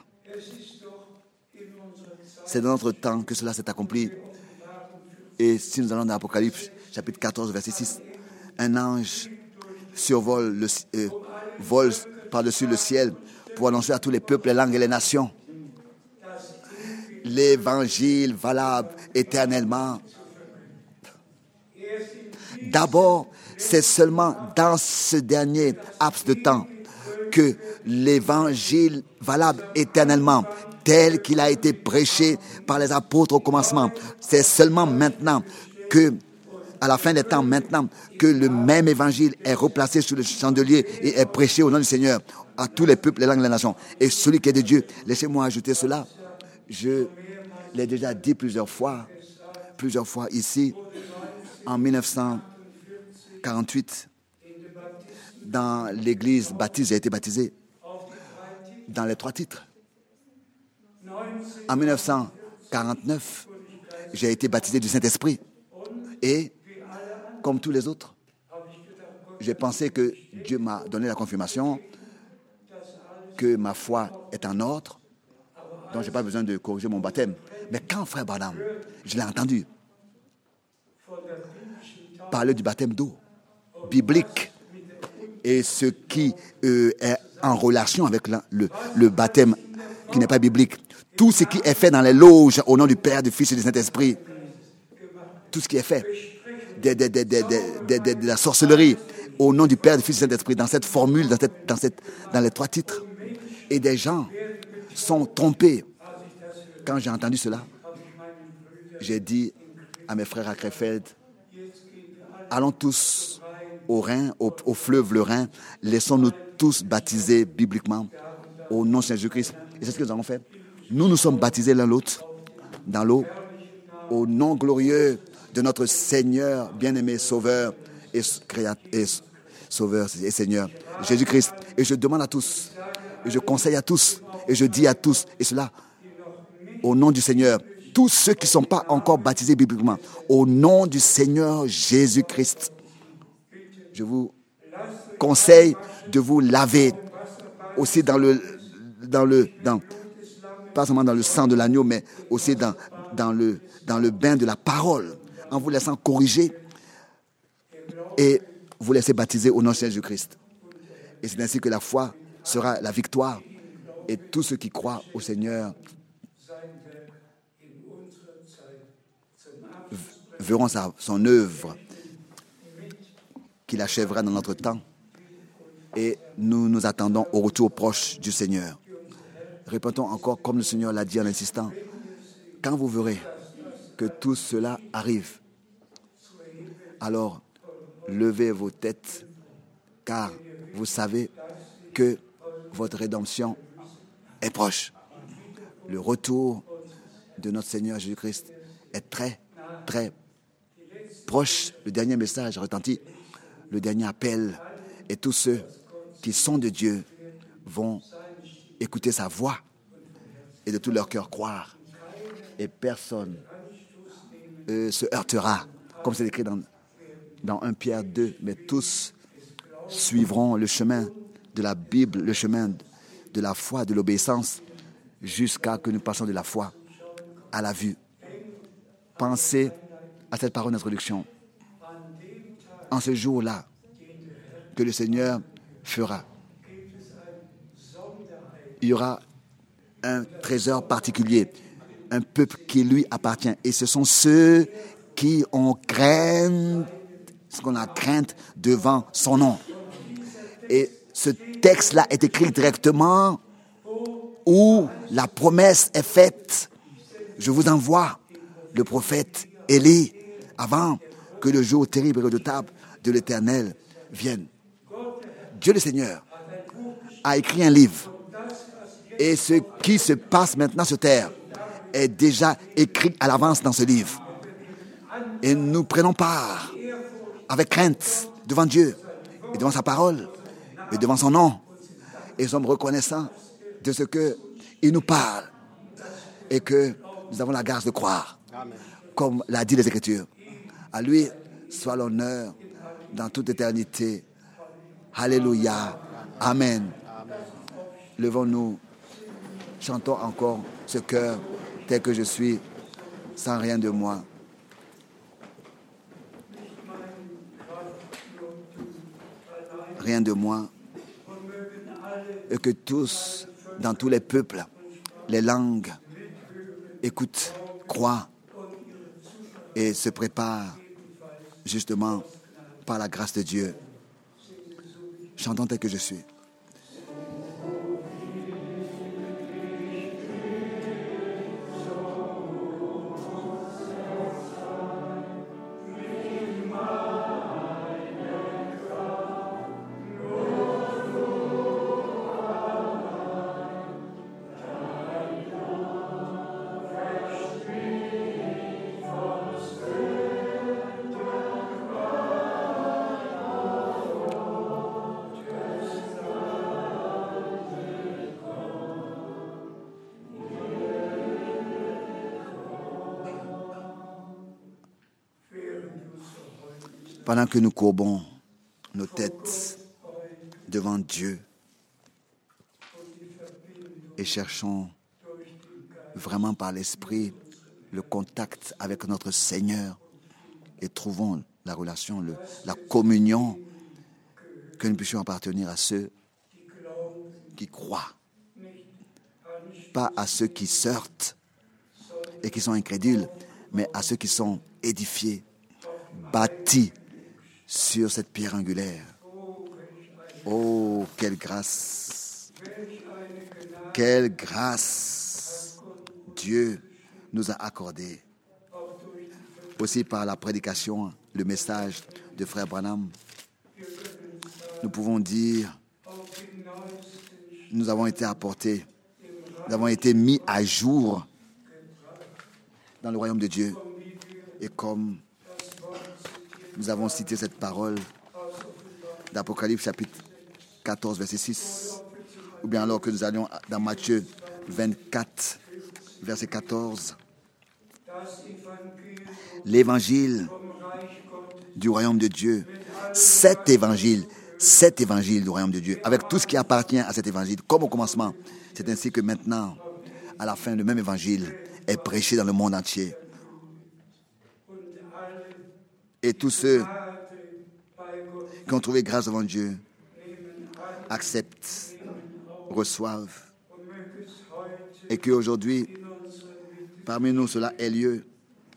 C'est dans notre temps que cela s'est accompli. Et si nous allons dans l'Apocalypse, chapitre quatorze, verset six, un ange survole, le, euh, vole par-dessus le ciel pour annoncer à tous les peuples, les langues et les nations l'évangile valable éternellement. D'abord, c'est seulement dans ce dernier laps de temps que l'évangile valable éternellement, tel qu'il a été prêché par les apôtres au commencement, c'est seulement maintenant que, à la fin des temps, maintenant, que le même évangile est replacé sur le chandelier et est prêché au nom du Seigneur à tous les peuples, les langues, les nations. Et celui qui est de Dieu, laissez-moi ajouter cela. Je l'ai déjà dit plusieurs fois, plusieurs fois ici, en mille neuf cent quarante-huit, dans l'église baptiste, j'ai été baptisé dans les trois titres. En mille neuf cent quarante-neuf, j'ai été baptisé du Saint-Esprit. Et, comme tous les autres, j'ai pensé que Dieu m'a donné la confirmation que ma foi est en ordre, donc je n'ai pas besoin de corriger mon baptême. Mais quand Frère Branham, je l'ai entendu parler du baptême d'eau biblique et ce qui euh, est en relation avec la, le, le baptême qui n'est pas biblique, tout ce qui est fait dans les loges au nom du Père, du Fils et du Saint-Esprit, tout ce qui est fait, de, de, de, de, de, de, de la sorcellerie au nom du Père, du Fils et du Saint-Esprit, dans cette formule, dans, cette, dans, cette, dans les trois titres. Et des gens sont trompés. Quand j'ai entendu cela, j'ai dit à mes frères à Krefeld, allons tous au Rhin, au, au fleuve le Rhin, laissons-nous tous baptiser bibliquement au nom de Jésus-Christ. Et c'est ce que nous avons fait. Nous nous sommes baptisés l'un l'autre dans l'eau au nom glorieux de notre Seigneur, bien-aimé, Sauveur et, créateur, et Sauveur et Seigneur, Jésus-Christ. Et je demande à tous, et je conseille à tous, et je dis à tous, et cela au nom du Seigneur, tous ceux qui ne sont pas encore baptisés bibliquement, au nom du Seigneur Jésus-Christ, je vous conseille de vous laver aussi dans le, dans le, dans, pas seulement dans le sang de l'agneau, mais aussi dans, dans, le, dans le bain de la parole, en vous laissant corriger et vous laisser baptiser au nom de Jésus-Christ. Et c'est ainsi que la foi sera la victoire. Et tous ceux qui croient au Seigneur verront sa, son œuvre qu'il achèvera dans notre temps. Et nous nous attendons au retour proche du Seigneur. Répétons encore, comme le Seigneur l'a dit en insistant, quand vous verrez que tout cela arrive, alors levez vos têtes, car vous savez que votre rédemption est proche. Le retour de notre Seigneur Jésus-Christ est très, très proche. Le dernier message retentit, le dernier appel, et tous ceux qui sont de Dieu vont écouter sa voix et de tout leur cœur croire. Et personne euh, se heurtera, comme c'est écrit dans, dans Première Pierre deux, mais tous suivront le chemin de la Bible, le chemin de la foi, de l'obéissance, jusqu'à que nous passions de la foi à la vue. Pensez à cette parole d'introduction. En ce jour-là, que le Seigneur fera, il y aura un trésor particulier, un peuple qui lui appartient. Et ce sont ceux qui ont crainte, ce qu'on a crainte devant son nom. Et ce texte-là est écrit directement où la promesse est faite. Je vous envoie le prophète Élie, avant que le jour terrible et redoutable de l'Éternel vienne. Dieu le Seigneur a écrit un livre. Et ce qui se passe maintenant sur terre est déjà écrit à l'avance dans ce livre. Et nous prenons part avec crainte devant Dieu et devant sa parole et devant son nom. Et nous sommes reconnaissants de ce qu'il nous parle et que nous avons la grâce de croire. Amen. Comme l'a dit les Écritures. À lui soit l'honneur dans toute éternité. Alléluia. Amen. Amen. Levons-nous, chantons encore ce cœur tel que je suis, sans rien de moi. Rien de moi. Et que tous, dans tous les peuples, les langues, écoutent, croient et se préparent justement par la grâce de Dieu. Chantons tel que je suis. Pendant que nous courbons nos têtes devant Dieu et cherchons vraiment par l'Esprit le contact avec notre Seigneur et trouvons la relation, le, la communion, que nous puissions appartenir à ceux qui croient, pas à ceux qui sortent et qui sont incrédules, mais à ceux qui sont édifiés, bâtis sur cette pierre angulaire. Oh, quelle grâce! Quelle grâce Dieu nous a accordée. Aussi par la prédication, le message de Frère Branham, nous pouvons dire, nous avons été apportés, nous avons été mis à jour dans le royaume de Dieu. Et comme nous avons cité cette parole d'Apocalypse chapitre quatorze, verset six, ou bien alors que nous allions dans Matthieu vingt-quatre, verset quatorze, l'évangile du royaume de Dieu, cet évangile, cet évangile du royaume de Dieu, avec tout ce qui appartient à cet évangile, comme au commencement, c'est ainsi que maintenant, à la fin, le même évangile est prêché dans le monde entier. Et tous ceux qui ont trouvé grâce devant Dieu acceptent, reçoivent. Et qu'aujourd'hui, parmi nous, cela ait lieu.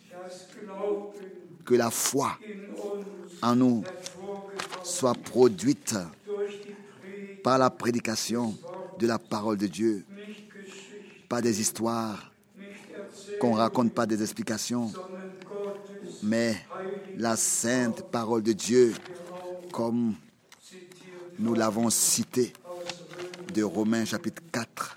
Que la foi en nous soit produite par la prédication de la parole de Dieu. Pas des histoires qu'on raconte, pas des explications, mais la sainte parole de Dieu, comme nous l'avons cité de Romains chapitre quatre,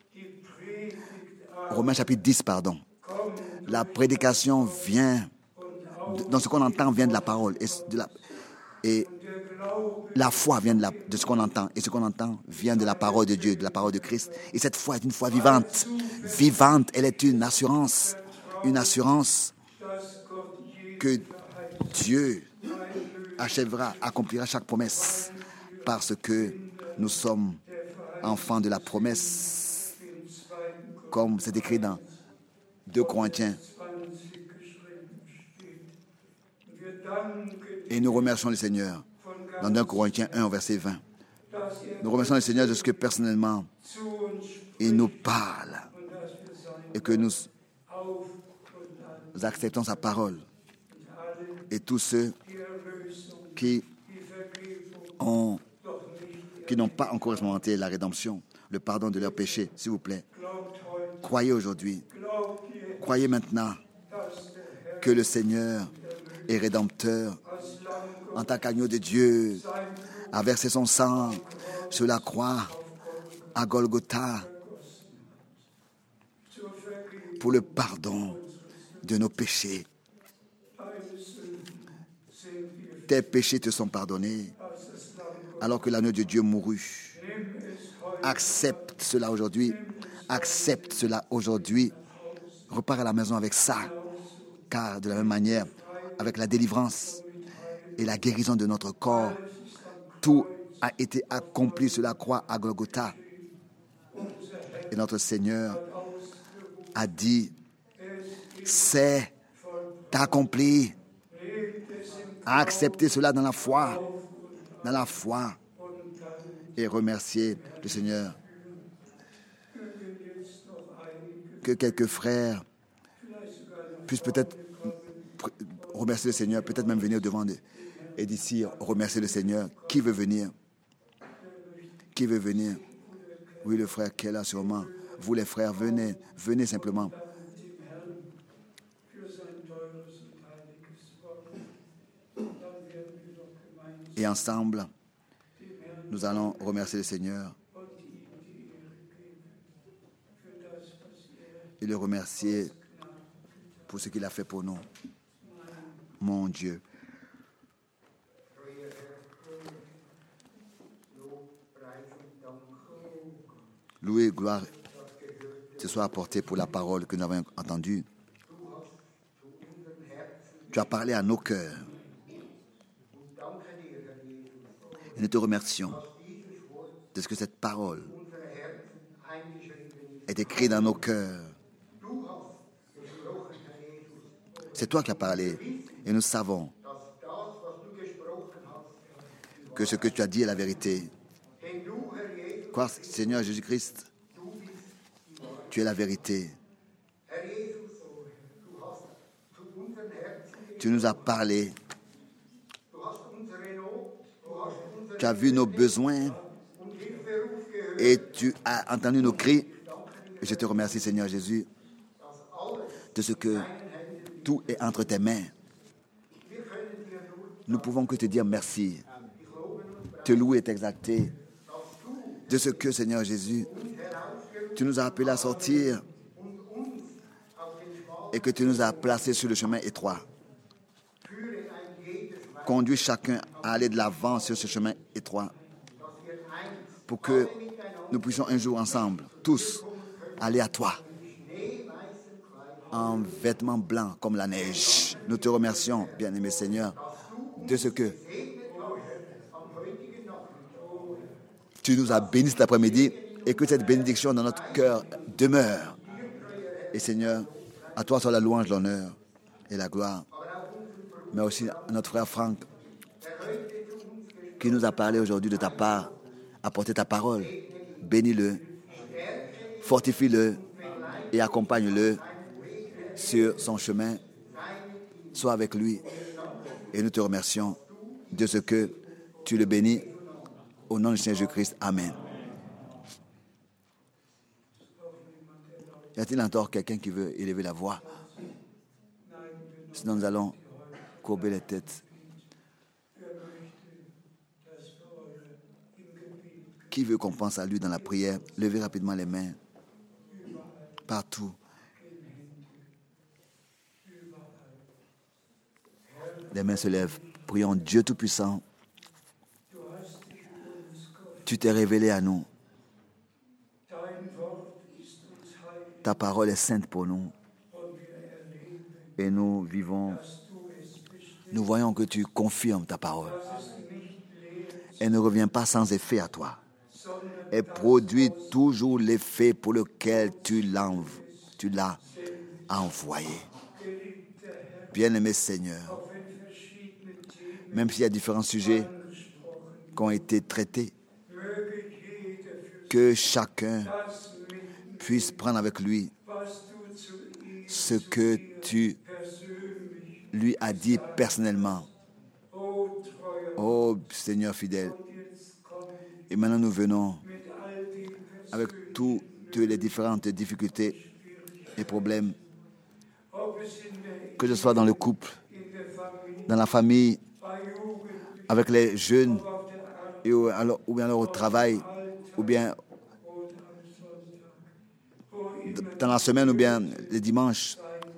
Romains chapitre dix, pardon. La prédication vient, dans ce qu'on entend vient de la parole, et, de la, et la foi vient de, la, de ce qu'on entend, et ce qu'on entend vient de la parole de Dieu, de la parole de Christ. Et cette foi est une foi vivante, vivante, elle est une assurance, une assurance que Dieu achèvera, accomplira chaque promesse, parce que nous sommes enfants de la promesse, comme c'est écrit dans deux Corinthiens. Et nous remercions le Seigneur dans deux Corinthiens un, verset vingt. Nous remercions le Seigneur de ce que personnellement il nous parle et que nous acceptons sa parole. Et tous ceux qui ont, qui n'ont pas encore expérimenté la rédemption, le pardon de leurs péchés, s'il vous plaît, croyez aujourd'hui, croyez maintenant que le Seigneur et Rédempteur, en tant qu'agneau de Dieu, a versé son sang sur la croix à Golgotha pour le pardon de nos péchés. Tes péchés te sont pardonnés alors que l'agneau de Dieu mourut. Accepte cela aujourd'hui. Accepte cela aujourd'hui. Repars à la maison avec ça. Car de la même manière, avec la délivrance et la guérison de notre corps, tout a été accompli sur la croix à Golgotha. Et notre Seigneur a dit, c'est accompli. Acceptez cela dans la foi, dans la foi, et remercier le Seigneur. Que quelques frères puissent peut-être remercier le Seigneur, peut-être même venir devant et d'ici remercier le Seigneur. Qui veut venir? Qui veut venir? Oui, le frère qui est là sûrement. Vous les frères, venez, venez simplement. Et ensemble, nous allons remercier le Seigneur et le remercier pour ce qu'il a fait pour nous. Mon Dieu. Loué et gloire te soit apporté pour la parole que nous avons entendue. Tu as parlé à nos cœurs. Et nous te remercions de ce que cette parole est écrite dans nos cœurs. C'est toi qui as parlé. Et nous savons que ce que tu as dit est la vérité. Quoi, Seigneur Jésus-Christ, tu es la vérité. Tu nous as parlé. Tu as vu nos besoins et tu as entendu nos cris. Et je te remercie, Seigneur Jésus, de ce que tout est entre tes mains. Nous ne pouvons que te dire merci, te louer et t'exalter de ce que, Seigneur Jésus, tu nous as appelés à sortir et que tu nous as placés sur le chemin étroit. Conduis chacun à aller de l'avant sur ce chemin étroit pour que nous puissions un jour ensemble, tous, aller à toi en vêtements blancs comme la neige. Nous te remercions, bien-aimé Seigneur, de ce que tu nous as bénis cet après-midi et que cette bénédiction dans notre cœur demeure. Et Seigneur, à toi soit la louange, l'honneur et la gloire. Mais aussi à notre frère Franck, qui nous a parlé aujourd'hui de ta part, apporté ta parole. Bénis-le, fortifie-le et accompagne-le sur son chemin. Sois avec lui. Et nous te remercions de ce que tu le bénis. Au nom du Seigneur Jésus-Christ. Amen. Y a-t-il encore quelqu'un qui veut élever la voix? Sinon, nous allons courber les têtes. Qui veut qu'on pense à lui dans la prière? Levez rapidement les mains. Partout. Les mains se lèvent. Prions Dieu Tout-Puissant. Tu t'es révélé à nous. Ta parole est sainte pour nous. Et nous vivons, nous voyons que tu confirmes ta parole. Elle ne revient pas sans effet à toi. Elle produit toujours l'effet pour lequel tu l'as, tu l'as envoyé. Bien-aimé Seigneur, même s'il y a différents sujets qui ont été traités, que chacun puisse prendre avec lui ce que tu lui as dit personnellement. Oh Seigneur fidèle. Et maintenant nous venons avec toutes les différentes difficultés et problèmes. que ce soit dans le couple, dans la famille, avec les jeunes, et ou, alors, ou bien alors au travail, ou bien dans la semaine, ou bien les dimanches,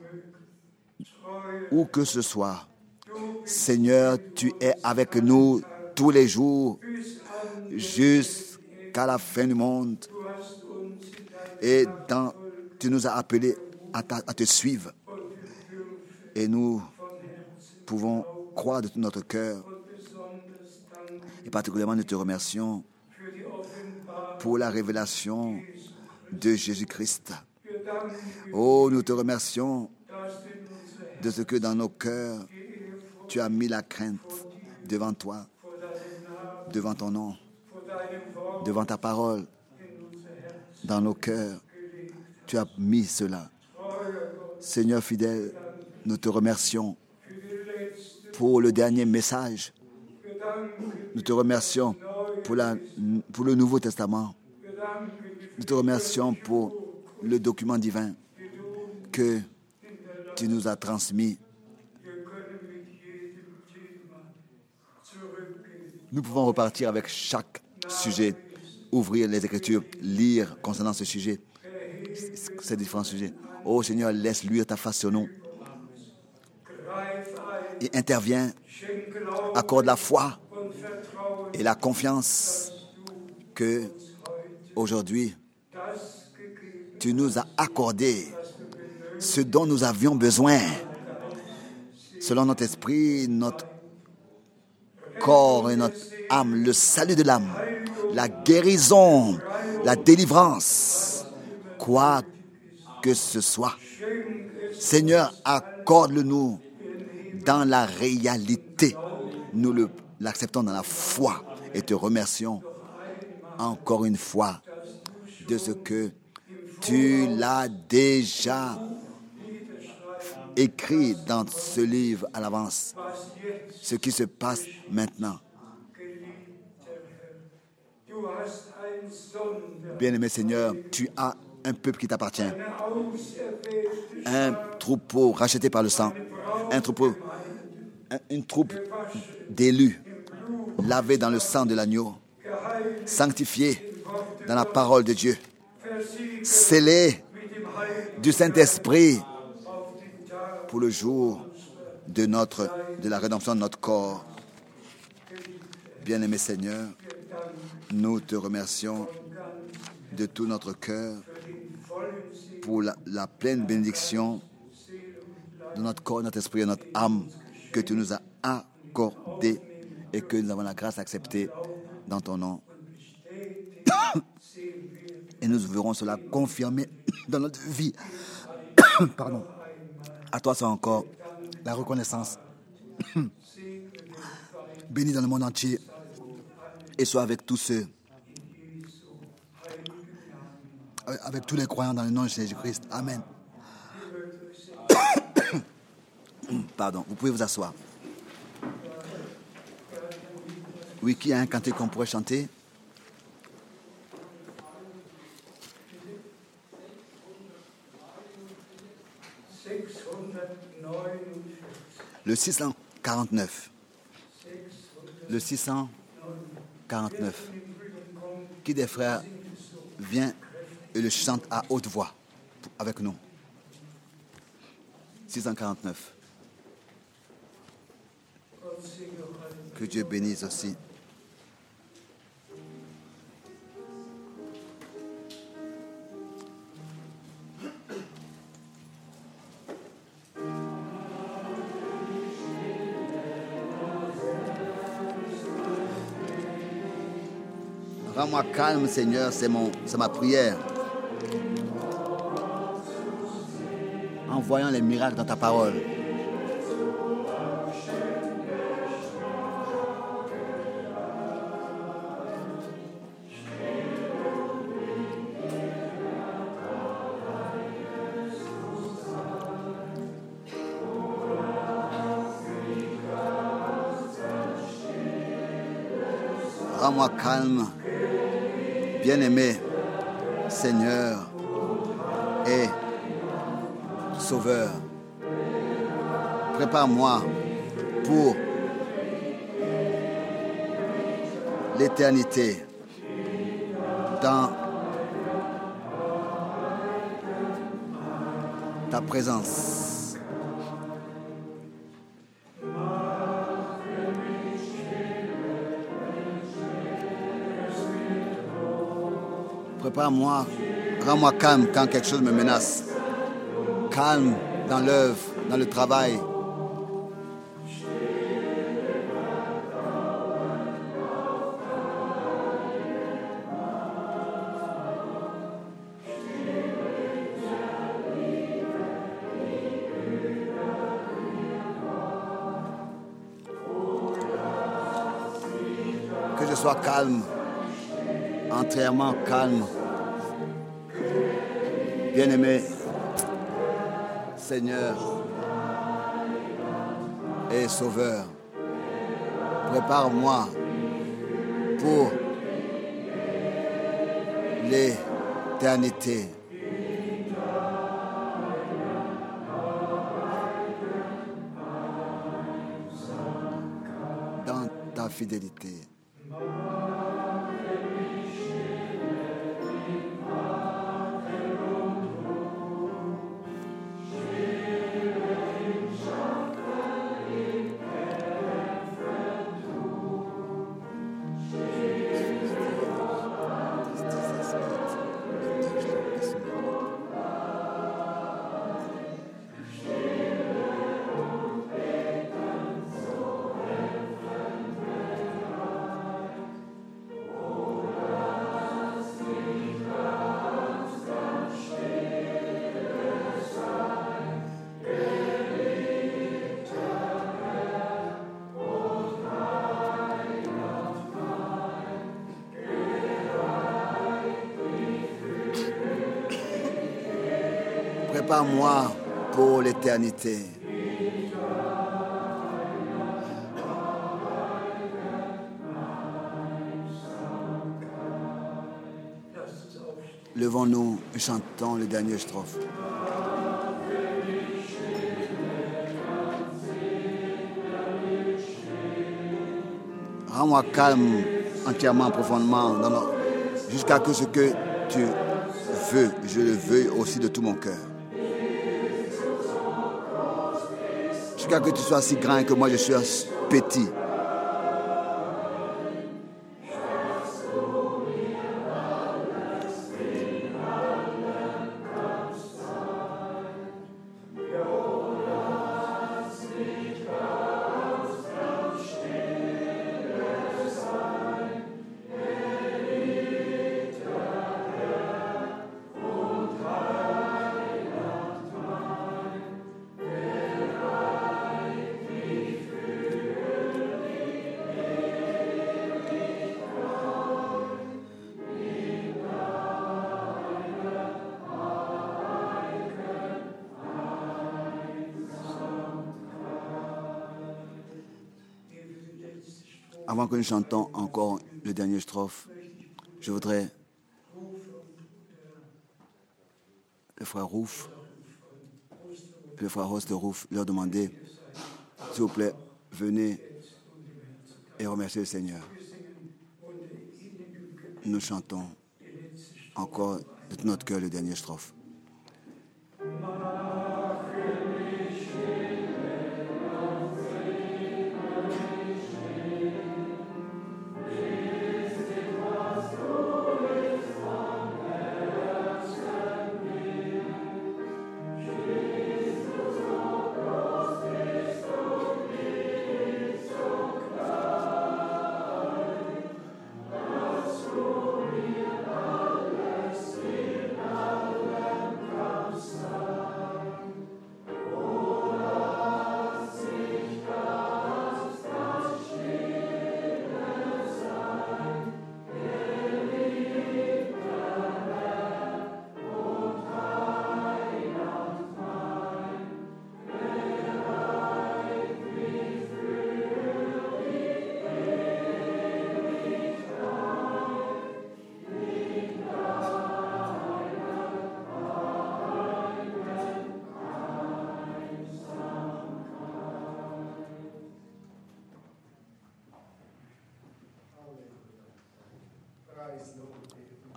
où que ce soit. Seigneur, tu es avec nous tous les jours, jusqu'à la fin du monde. Et dans, tu nous as appelés à, ta, à te suivre. Et nous pouvons croire de tout notre cœur. Et particulièrement, nous te remercions pour la révélation de Jésus-Christ. Oh, nous te remercions de ce que dans nos cœurs, tu as mis la crainte devant toi, devant ton nom, devant ta parole, dans nos cœurs. Tu as mis cela. Seigneur fidèle, nous te remercions pour le dernier message. Nous te remercions pour, la, pour le Nouveau Testament. Nous te remercions pour le document divin que tu nous as transmis. Nous pouvons repartir avec chaque sujet, ouvrir les Écritures, lire concernant ce sujet, ces différents sujets. Oh Seigneur, laisse luire ta face sur nous. Et interviens, accorde la foi et la confiance que aujourd'hui tu nous as accordé ce dont nous avions besoin, selon notre esprit, notre corps et notre âme, le salut de l'âme, la guérison, la délivrance, quoi que ce soit. Seigneur, accorde-le-nous dans la réalité. Nous le, l'acceptons dans la foi et te remercions encore une fois de ce que tu l'as déjà écrit dans ce livre à l'avance, ce qui se passe maintenant. Bien-aimé Seigneur, tu as un peuple qui t'appartient, un troupeau racheté par le sang, un troupeau, un, une troupe d'élus lavés dans le sang de l'agneau, sanctifiés dans la parole de Dieu, scellés du Saint-Esprit pour le jour de, notre, de la rédemption de notre corps. Bien-aimé Seigneur, nous te remercions de tout notre cœur pour la, la pleine bénédiction de notre corps, notre esprit et notre âme que tu nous as accordé et que nous avons la grâce d'accepter dans ton nom. Et nous verrons cela confirmé dans notre vie. Pardon. À toi, c'est encore la reconnaissance. Bénis dans le monde entier et sois avec tous ceux, avec tous les croyants dans le nom de Jésus-Christ. Amen. Pardon, vous pouvez vous asseoir. Oui, qui a un cantique qu'on pourrait chanter? Le six cent quarante-neuf. Le six cent quarante-neuf. Qui des frères vient et le chante à haute voix avec nous? six cent quarante-neuf. Que Dieu bénisse aussi. Rends-moi calme, Seigneur, c'est, mon, c'est ma prière. En voyant les miracles dans ta parole. Rends-moi calme, bien-aimé, Seigneur et Sauveur. Prépare-moi pour l'éternité dans ta présence. Prépare-moi, rends-moi calme quand quelque chose me menace. Calme dans l'œuvre, dans le travail. Que je sois calme, entièrement calme. Bien-aimé Seigneur et Sauveur, prépare-moi pour l'éternité. Dans ta fidélité. Prépare-moi pour l'éternité. Levons-nous et chantons les dernières strophes. Rends-moi calme entièrement, profondément, dans nos... jusqu'à que ce que tu veux, je le veuille aussi de tout mon cœur. Jusqu'à que tu sois si grand et que moi je sois petit. Avant que nous chantons encore le dernier strophe, je voudrais le frère Rouf, le frère Ross de Rouf, leur demander, s'il vous plaît, venez et remercier le Seigneur. Nous chantons encore de tout notre cœur le dernier strophe.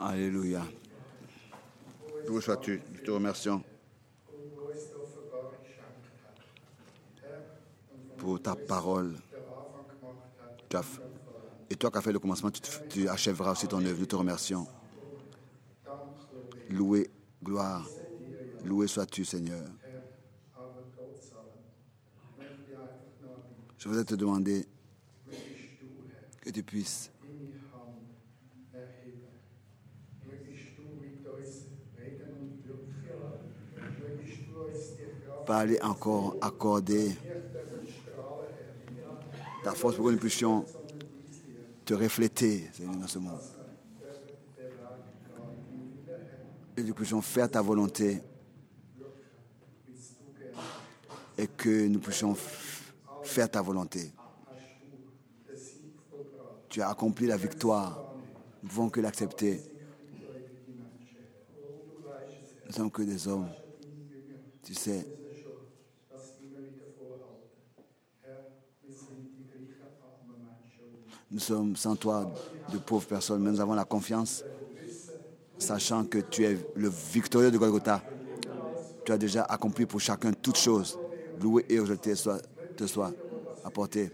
Alléluia. Où sois-tu? Nous te remercions pour ta parole. Tu as, et toi qui as fait le commencement, tu, te, tu achèveras aussi ton œuvre. Nous te remercions. Loué, gloire. Loué sois-tu, Seigneur. Je voudrais te demander que tu puisses parler encore, accorder ta force pour que nous puissions te refléter, Seigneur, dans ce monde. Et que nous puissions faire ta volonté et que nous puissions faire ta volonté. Tu as accompli la victoire. Nous ne pouvons que l'accepter. Nous ne sommes que des hommes. Tu sais. Nous sommes sans toi de pauvres personnes, mais nous avons la confiance, sachant que tu es le victorieux de Golgotha. Tu as déjà accompli pour chacun toutes choses. Loué et exalté soit, te soit apporté.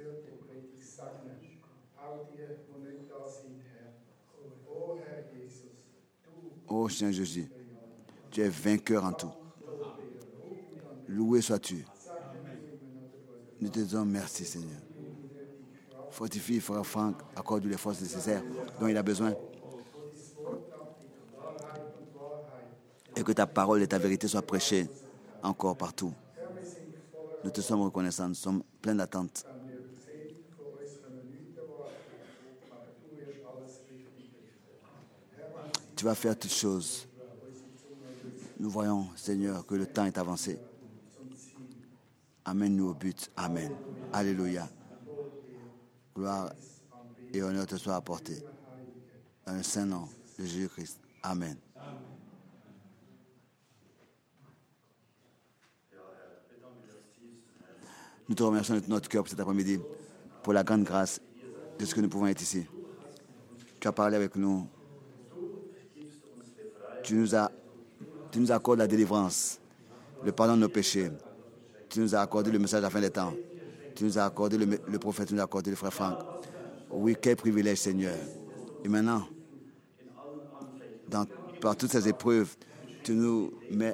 Oh Seigneur Jésus, tu es vainqueur en tout. Loué sois-tu. Nous te disons merci, Seigneur. Fortifie, frère Franck, accorde-lui les forces nécessaires dont il a besoin. Et que ta parole et ta vérité soient prêchées encore partout. Nous te sommes reconnaissants, nous sommes pleins d'attente. Tu vas faire toutes choses. Nous voyons, Seigneur, que le temps est avancé. Amène-nous au but. Amen. Alléluia. Gloire et honneur te soient apportés. Dans le saint nom de Jésus-Christ. Amen. Nous te remercions de notre cœur pour cet après-midi, pour la grande grâce de ce que nous pouvons être ici. Tu as parlé avec nous. Tu nous as, tu nous accordes la délivrance, le pardon de nos péchés. Tu nous as accordé le message à la fin des temps. Tu nous as accordé le, le prophète, tu nous as accordé le frère Franck. Oui, quel privilège, Seigneur. Et maintenant, dans, par toutes ces épreuves, tu nous mets,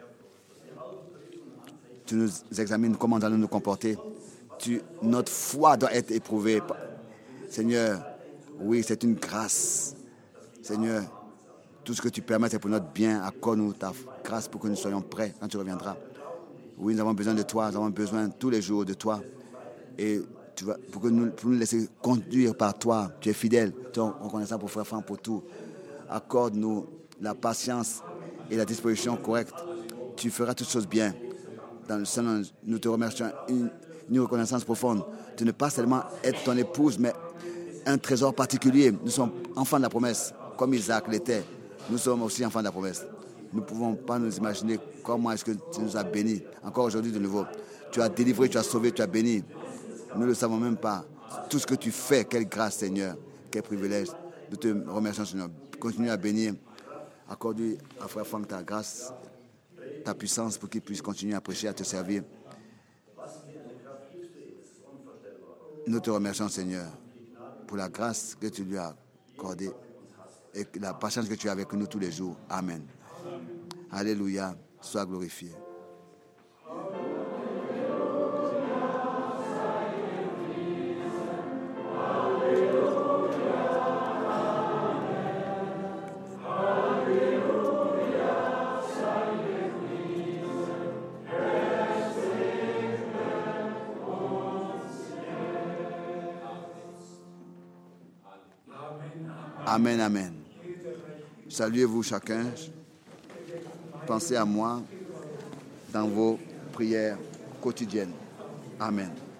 tu nous examines comment nous allons nous comporter. Tu, notre foi doit être éprouvée. Seigneur, oui, c'est une grâce. Seigneur, tout ce que tu permets, c'est pour notre bien. Accorde-nous ta grâce pour que nous soyons prêts quand tu reviendras. Oui, nous avons besoin de toi, nous avons besoin tous les jours de toi. Et tu vas, pour, que nous, pour nous laisser conduire par toi, tu es fidèle. Tu es reconnaissant pour frère Franck pour tout. Accorde-nous la patience et la disposition correcte. Tu feras toutes choses bien. Dans le Seigneur, nous te remercions. Une, une reconnaissance profonde. Tu ne pas seulement être ton épouse, mais un trésor particulier. Nous sommes enfants de la promesse, comme Isaac l'était. Nous sommes aussi enfants de la promesse. Nous ne pouvons pas nous imaginer comment est-ce que tu nous as bénis. Encore aujourd'hui de nouveau. Tu as délivré, tu as sauvé, tu as béni. Nous ne le savons même pas. Tout ce que tu fais, quelle grâce, Seigneur. Quel privilège. Nous te remercions, Seigneur. Continue à bénir. Accorde à frère Franck ta grâce, ta puissance pour qu'il puisse continuer à prêcher, à te servir. Nous te remercions, Seigneur, pour la grâce que tu lui as accordée et la patience que tu as avec nous tous les jours. Amen. Alléluia. Sois glorifié. Amen, amen. Saluez-vous chacun. Pensez à moi dans vos prières quotidiennes. Amen.